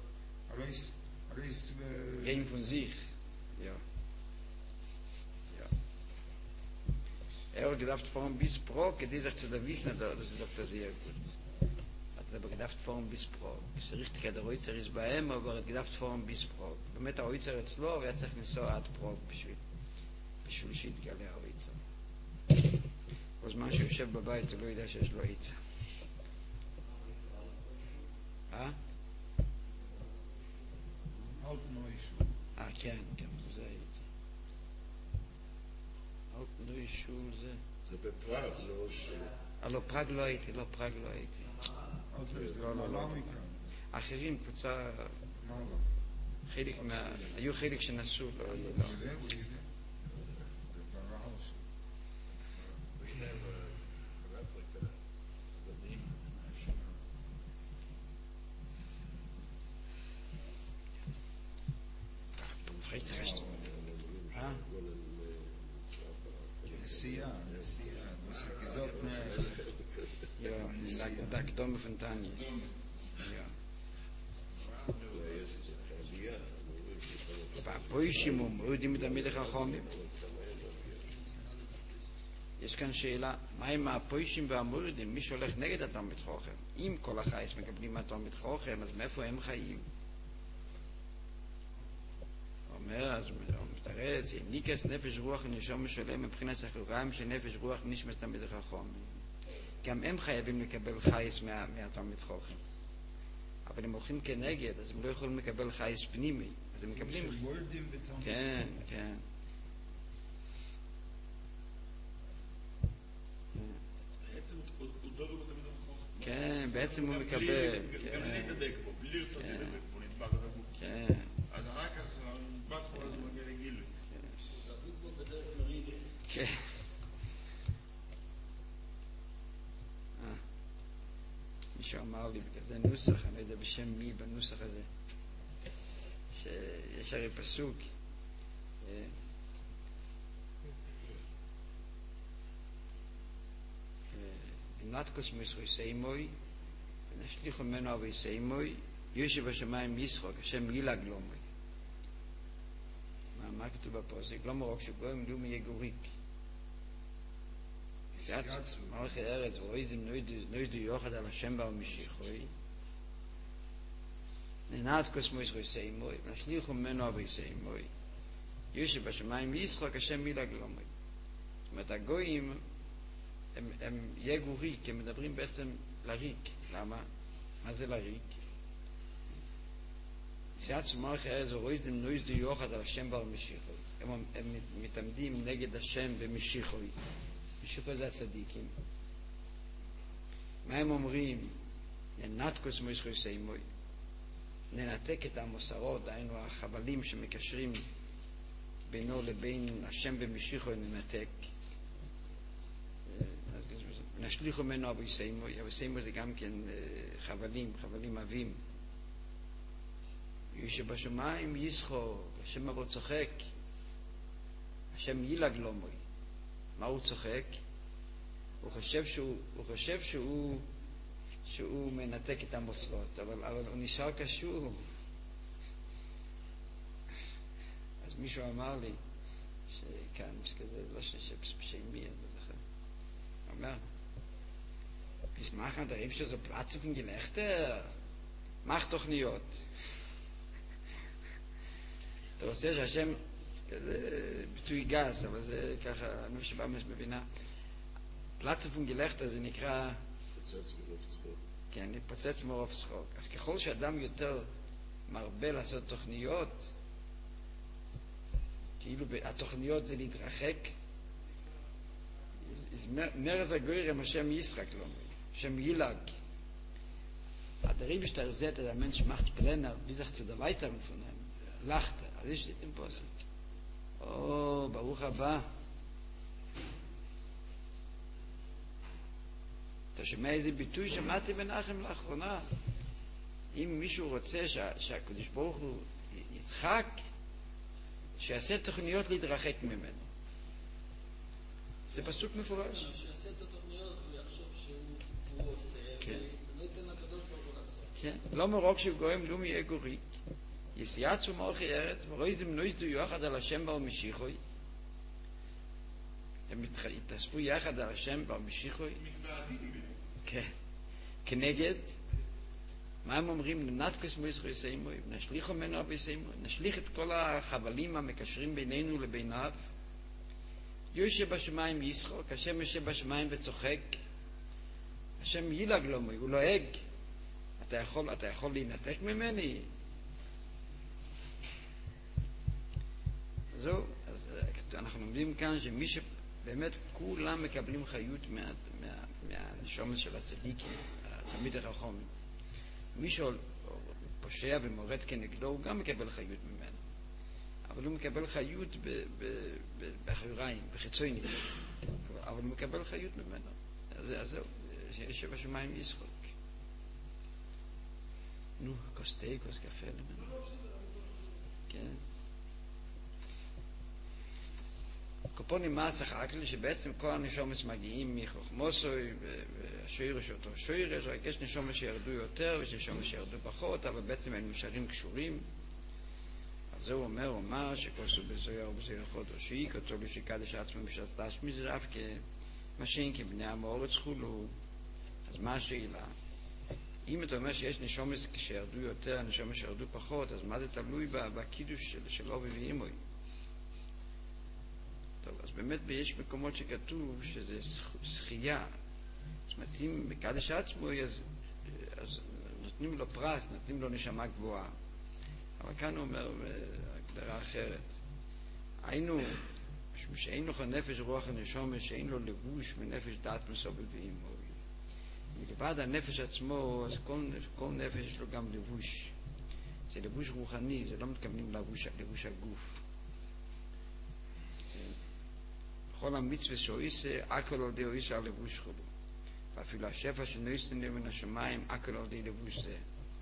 Speaker 1: Gehen von sich. Ja. hat gedacht, vorhin bis Pro, die sagt zu der Wissen, das ist auch das sehr gut. Hat aber gedacht, vorhin bis Pro. Das ist richtig, der Oizer ist bei ihm, aber hat gedacht, vorhin bis Pro. באמת האויצר אצלו, והיה צריך לנסוע עד פרוג בשביל שיתגלה האויצר. בזמן שהוא יושב בבית, הוא לא יודע שיש לו אויצר. כן, זה האויצר. שול זה.
Speaker 3: זה בפראג, לא ש...
Speaker 1: לא, פראג לא הייתי. לא. אחרים, קבוצה... היו חלק שנסעו, לא.
Speaker 5: נסיעה, גזות
Speaker 1: da Dome von Tanja. Ja. והפוישים ומורידים את המלך החומים. יש כאן שאלה, מה עם הפוישים והמורידים? מי שהולך נגד התלמיד חוכם? אם כל החייס מקבלים מהתלמיד חוכם, אז מאיפה הם חיים? אומר, אז הוא מתרץ, ניקס נפש רוח ונשום משלם מבחינת סחרוריים של נפש רוח ונשמת המלך החומים. גם הם חייבים לקבל חייס מהתלמיד חוכם. אבל הם הולכים כנגד, אז הם לא יכולים לקבל חייס פנימי. אז הם מקבלים... כן, כן.
Speaker 3: בעצם הוא דובר בתלמיד החוכם.
Speaker 1: כן, בעצם הוא מקבל.
Speaker 3: בלי לדבק בו, בלי לרצות לדבק בו, נדבק בו.
Speaker 1: כן.
Speaker 3: אז אחר כך נדבק בו, אז הוא מגיע לגיל.
Speaker 6: דבק בו בדרך מרידה.
Speaker 1: כן. מישהו אמר לי בכזה נוסח, אני לא יודע בשם מי בנוסח הזה, שיש הרי פסוק, נתקוס מישהו סיימוי, ונשליחו ממנו אבי סיימוי, יושב בשמיים ישחוק, השם ילג לומוי. מה כתוב בפוסק? לא מרוק שגויים לאומי יגוריק. מלכי ארץ ואויזם נוידו יוחד על השם בעל משיחוי ננעת קוסמו ישחוי סיימוי ונשליחו ממנו אבי סיימוי יושב בשמיים ישחוק השם מילג לומוי. זאת אומרת הגויים הם יגו ריק, הם מדברים בעצם לריק. למה? מה זה לריק? סיעת מלכי ארץ ואויזם נוידו יוחד על השם בעל משיחוי. הם מתעמדים נגד השם במשיחוי. משיחו זה הצדיקים. מה הם אומרים? ננתקוס מוישחו סיימוי. ננתק את המוסרות, היינו החבלים שמקשרים בינו לבין השם במשיחו, ננתק. נשליחו ממנו אבי סיימוי. אבי סיימוי זה גם כן חבלים עבים. שבשמיים ישחו, השם אבו צוחק, השם ילג לומוי. מה הוא צוחק? הוא חושב שהוא מנתק את המוסרות, אבל הוא נשאר קשור. אז מישהו אמר לי שכאן, כזה, לא שמי, אני לא זוכר. הוא אומר, bis machen der Rebscher so Platz auf dem Gelächter? Mach doch nicht. אתה רוצה שהשם, זה ביטוי גס, אבל זה ככה, אני חושב שבא מבינה. פלאץ פון גלכטר זה נקרא...
Speaker 3: להתפוצץ מרוב צחוק.
Speaker 1: כן, להתפוצץ מרוב צחוק. אז ככל שאדם יותר מרבה לעשות תוכניות, כאילו התוכניות זה להתרחק, מרז הגוירם השם ישחק לו, השם ילג. Der Rebischter sagt, der Mensch macht Pläne, wie sagt zu der Weiteren von ihm? Lacht er. Also ich steht im Posuk. Oh, Baruch Abba. אתה שומע איזה ביטוי שמעתי מנחם לאחרונה. אם מישהו רוצה שהקדוש ברוך הוא יצחק, שיעשה תוכניות להתרחק ממנו. זה פסוק מפורש.
Speaker 6: שיעשה את התוכניות והוא יחשוב שהוא עושה, ולא ייתן לקדוש ברוך הוא לעשות.
Speaker 1: כן, לא מרוק שגויים לאומי אגוריק. יסיעצו מלכי ארץ, ורויזם נויזדו יחד על השם בעל משיחוי. הם התאספו יחד על השם בעל משיחוי. כן. כנגד, מה הם אומרים? ננתקוס מוישחו יסיימוי, נשליחו ממנו אבי יסיימוי, נשליח את כל החבלים המקשרים בינינו לביניו. יושב בשמיים ישחוק, השם יושב בשמיים וצוחק. השם ילג לומוי, הוא לועג. אתה יכול להינתק ממני? זהו, אז אנחנו לומדים כאן שמי שבאמת כולם מקבלים חיות מהנשומת של הצדיקים, התלמיד החכם. מי שפושע ומורד כנגדו, הוא גם מקבל חיות ממנו. אבל הוא מקבל חיות באחוריים, בחיצונית. אבל הוא מקבל חיות ממנו. אז זהו, יושב בשמיים ישחוק. נו, כוס תה, כוס קפה למנו. כן. קופונים מסך אקלי שבעצם כל הנשומות מגיעים מחוכמוסוי והשורש אותו שורש, רק יש נשומות שירדו יותר ויש נשומות שירדו פחות, אבל בעצם הם נשארים קשורים. אז זה הוא אומר שכוסו בזויר ובזויר חוד או שיק, אותו לו שקדש עצמו בשסתש מזרף כמשין כבני המאורץ חולו. אז מה השאלה? אם אתה אומר שיש נשומות שירדו יותר, נשומות שירדו פחות, אז מה זה תלוי בקידוש של אובי ואימוי? טוב, אז באמת יש מקומות שכתוב שזה שחייה. זאת אומרת, אם בקדש עצמו, אז נותנים לו פרס, נותנים לו נשמה גבוהה. אבל כאן הוא אומר הגדרה אחרת. היינו, שאין לו נפש רוח הנשומות, שאין לו לבוש מנפש דעת מסובל ואימוי. מלבד הנפש עצמו, אז כל נפש יש לו גם לבוש. זה לבוש רוחני, זה לא מתכוונים לבוש הגוף. כל המצווה שאויסה, הכל על די אויסה על לבוש חולו. ואפילו השפע שנויסן מן השמיים, הכל על די לבוש זה.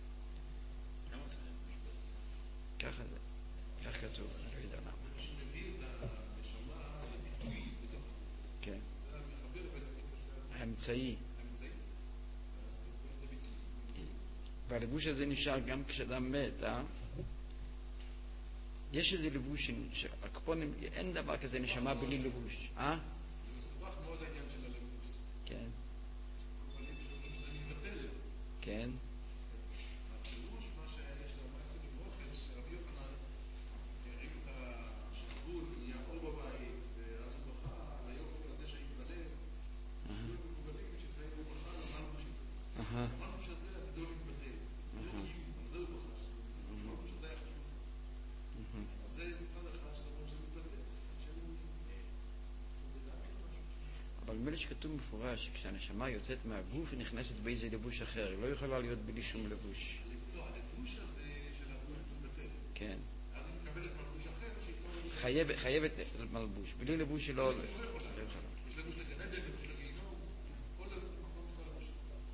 Speaker 1: ככה זה. כך כתוב, אני לא יודע למה.
Speaker 7: זה שמביא את הנשמה לביטוי בתוך.
Speaker 1: כן.
Speaker 7: זה המחבר בין
Speaker 1: האמצעי.
Speaker 7: האמצעי. אז זה ביטוי.
Speaker 1: והלבוש הזה נשאר גם כשאדם מת, יש איזה לבוש, הקופונים, אין דבר כזה נשמה בלי לבוש.
Speaker 7: זה מסובך מאוד העניין של הלבוש.
Speaker 1: כן.
Speaker 7: הקופונים שאומרים שזה מתבטל.
Speaker 1: כן.
Speaker 7: הפירוש, מה שהיה של המעשה במוחץ, שרבי יוחנן הרים את השחבול ונהיה אור בבית, ואז הוא בכה על היופי הזה שהתבלב. אז לא מקובלים שזה היה הוא בכה, אמרנו שזה. אמרנו שזה עתידו להתבטל. זה לא קיום, על זה הוא בכה. אמרנו שזה היה חשוב. אז זה מצד אחד שזה אומר שזה מתבטל.
Speaker 1: אבל נדמה לי שכתוב מפורש, כשהנשמה יוצאת מהגוף היא נכנסת באיזה לבוש אחר, היא לא יכולה להיות בלי שום לבוש.
Speaker 7: לא, הלבוש הזה של הגוף מתבטל.
Speaker 1: כן.
Speaker 7: אז היא מקבלת מלבוש אחר, שהיא לא...
Speaker 1: חייבת מלבוש. בלי לבוש היא לא יכולה.
Speaker 7: יש לבוש לגן עדן, לבוש לגיהינום, כל מקום שכל לבוש.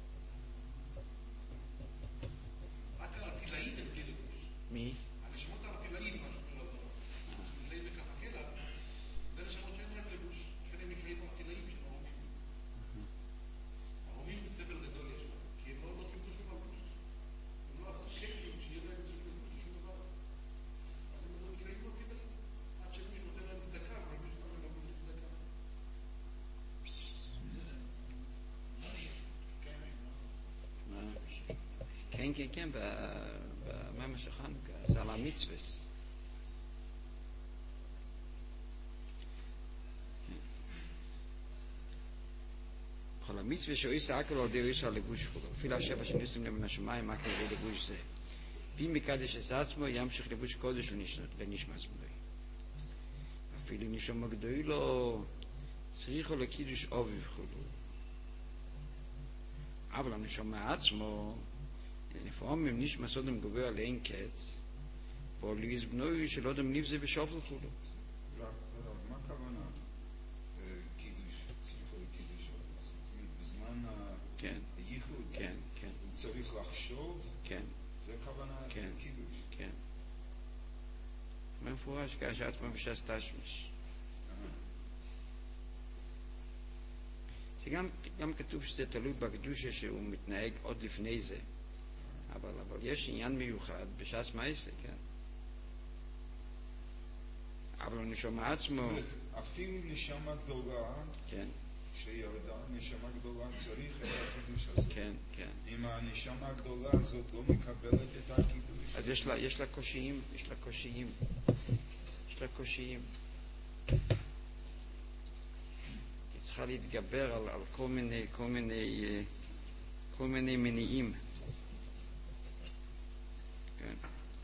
Speaker 7: רק הרטילאים הם בלי לבוש.
Speaker 1: מי?
Speaker 7: הנשמות הרטילאים, מה שאומר הזוהר, שנמצאים בכף הקלע, זה נשמות שאין להם לבוש. לכן הם נקראים הרטילאים של הרומים. הרומים זה סבל גדול יש להם, כי הם לא קיבלו שום לבוש. הם לא עשו קיילים שיהיה להם איזשהו לבוש לשום דבר. אז הם נקראים הרטילאים. עד שמישהו נותן להם צדקה, אבל מישהו נותן להם לבוש לצדקה.
Speaker 1: כן, במה שחנוכה, זה על המצווה. בכל המצווה שאויסה הכל על די אויסה לבוש חולו. אפילו השפע שנוסעים למן השמיים, הכל על די לבוש זה. ואם מקדש את עצמו, ימשיך לבוש קודש ונשמע זמנוי. אפילו נשום הגדוי לו, צריכו לקידוש אוביב חולו. אבל הנשום מעצמו, לפעמים נשמע סודם גובר לאין קץ, ועוליז בנוי של אודם נבזה ושופל חולו.
Speaker 5: לא, מה הכוונה? קידוש, צריכו לקידוש. בזמן הייחוד, הוא צריך לחשוב, זה הכוונה קידוש.
Speaker 1: כן. מפורש, כאשר עצמו בשס תשמש. זה גם כתוב שזה תלוי בקדושה שהוא מתנהג עוד לפני זה. אבל יש עניין מיוחד בשס מייסה, כן. אבל הנשמה עצמו...
Speaker 5: אפילו נשמה גדולה, שירדה, נשמה גדולה צריך את הקידוש הזה.
Speaker 1: כן.
Speaker 5: אם הנשמה הגדולה הזאת לא מקבלת את הקידוש.
Speaker 1: אז יש לה קושיים. היא צריכה להתגבר על כל מיני מניעים. כן.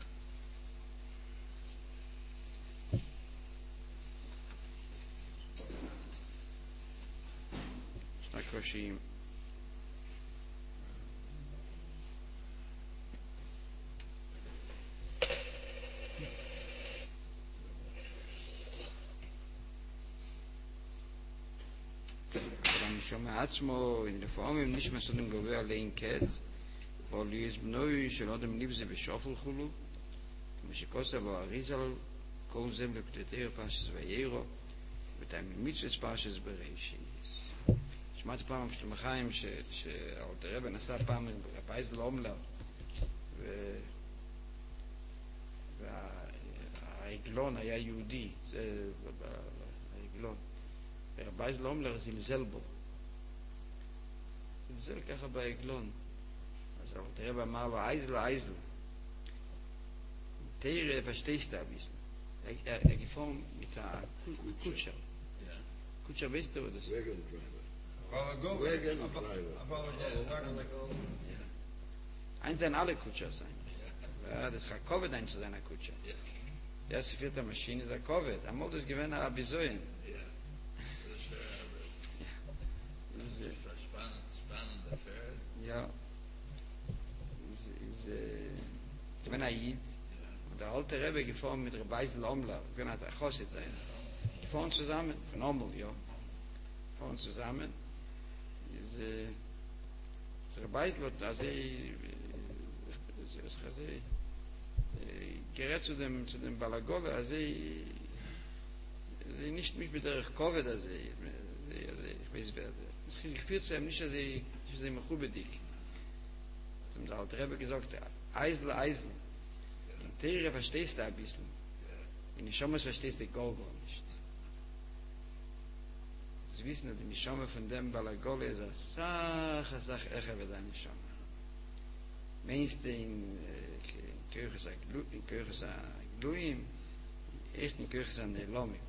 Speaker 1: יש לה קושיים. הנשמה עצמו, לפעמים נשמע סודם גובר לאין קץ, אבל יש בנוי של אדם נבזה ושופל חולו, כמו שכוסה בו אריזל, כל זה בפליטי פרשת ויירו, מצווה פרשת בראשית. שמעתי פעם בשלמה חיים שהאלטר רבי נסע פעם רב אייזל אומלר והעגלון היה יהודי, זה העגלון, ורב אייזל אומלר זלזל בו, זלזל ככה בעגלון. אז האלטר רבי אמר לו, אייזל תראה verstehst du ein bisschen. Geformt mit der Kutscher. Kutscher, weißt du, was das ist?
Speaker 3: Wagon driver.
Speaker 5: Wagon
Speaker 3: driver.
Speaker 1: Eins sein alle Kutscher sein. Ja, das ist ein Covid, eins zu seiner Kutscher. Die erste vierte Maschine ist ein Covid. Einmal das gewinnt ein Abisoyen.
Speaker 4: Spannend Affair.
Speaker 1: Ja. Ich bin ein Jid. Der alte Rebbe gefahren mit Rabbi Eisel Omler, können hat Chosid sein. Gefahren zusammen, von Omel, ja. Gefahren zusammen. Rabbi Eisel hat gerät zu dem Balagole, nicht mich mit der Covid, ich weiß wer, ich führe zu ihm nicht, dass ich mechubedik. Zum der alte Rebbe gesagt, Eisel, Tere verstehst du ein bisschen. In Nishomes verstehst du gar nicht. Sie wissen, dass die Nishome von dem Balagole ist eine Sache Eche wird eine Nishome. Meinst du in Kirches Agluim, echt in Kirches Anelomi.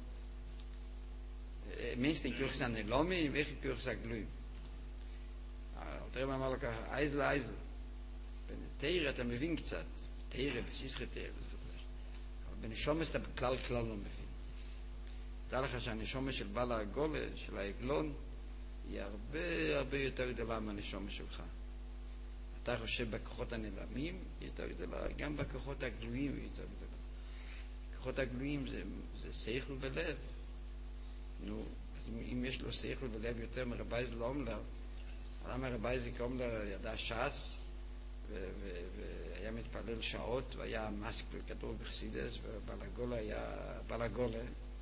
Speaker 1: Meinst du in Kirches Anelomi, in welchen Kirches Agluim. Der Rebbe mal Eisel. Wenn Tere hat winkt hat, Tere, was ist Tere? אבל בנשום אתה בכלל לא מבין. תדע לך שהנשום של בעל הגולה, של העגלון, היא הרבה יותר גדולה מהנשום שלך. אתה חושב בכוחות הנעלמים, היא יותר גדולה, גם בכוחות הגלויים היא יותר גדולה. כוחות הגלויים זה שכל ולב. נו, אז אם יש לו שכל ולב יותר מרב אייזל אומלר, למה רב אייזל אומלר ידע ש"ס, והיה מתפלל שעות, והיה מסקל גדול בחסידס, ובלגולה היה בלגולה.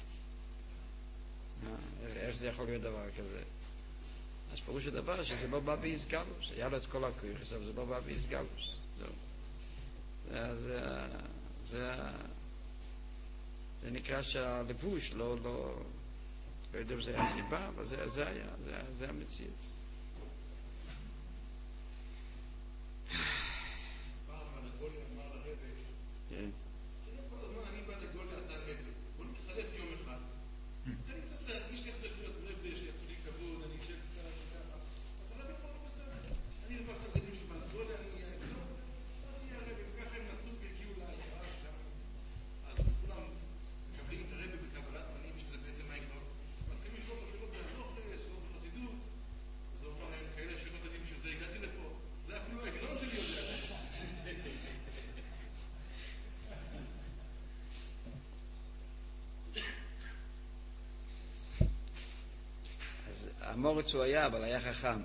Speaker 1: איך זה יכול להיות דבר כזה? אז פירוש הדבר שזה לא בא באיסגלוס, היה לו את כל הכוח, אבל זה לא בא באיסגלוס. זה נקרא שהלבוש לא יודע אם זה היה סיבה, אבל זה היה, זה המציאות. כן.
Speaker 7: כל הזמן אני בא לגולה, אתה רבי. בוא נתחלף יום אחד. תן לי קצת להרגיש איך זה להיות רבי, שיעשו לי כבוד, אני אשב קצת וככה. אז הרבי פה לא בסדר. אני הרווח את הבדים שלי בא לגולה, אני אהיה הרבי, וככה הם נסעו והגיעו להיראה שם. אז כולם מקבלים את הרבי בקבלת פנים, שזה בעצם העגלון. מתחילים לשאול אותו שאלות בהלוכס, שאלות בחסידות. אז הוא אומר להם כאלה שלא יודעים שזה הגעתי לפה. זה אפילו העגלון שלי יודע.
Speaker 1: המורץ הוא היה, אבל היה חכם.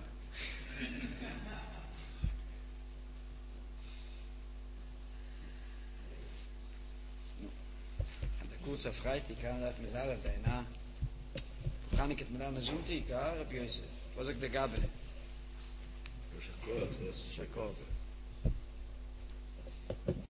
Speaker 1: Der kurze Freitag kann das mit alles sein, na? Kann ich mit einer Sonntag, Rabbi Yosef? Was sagt der Gabe?
Speaker 3: Schakov, das ist
Speaker 1: Schakov.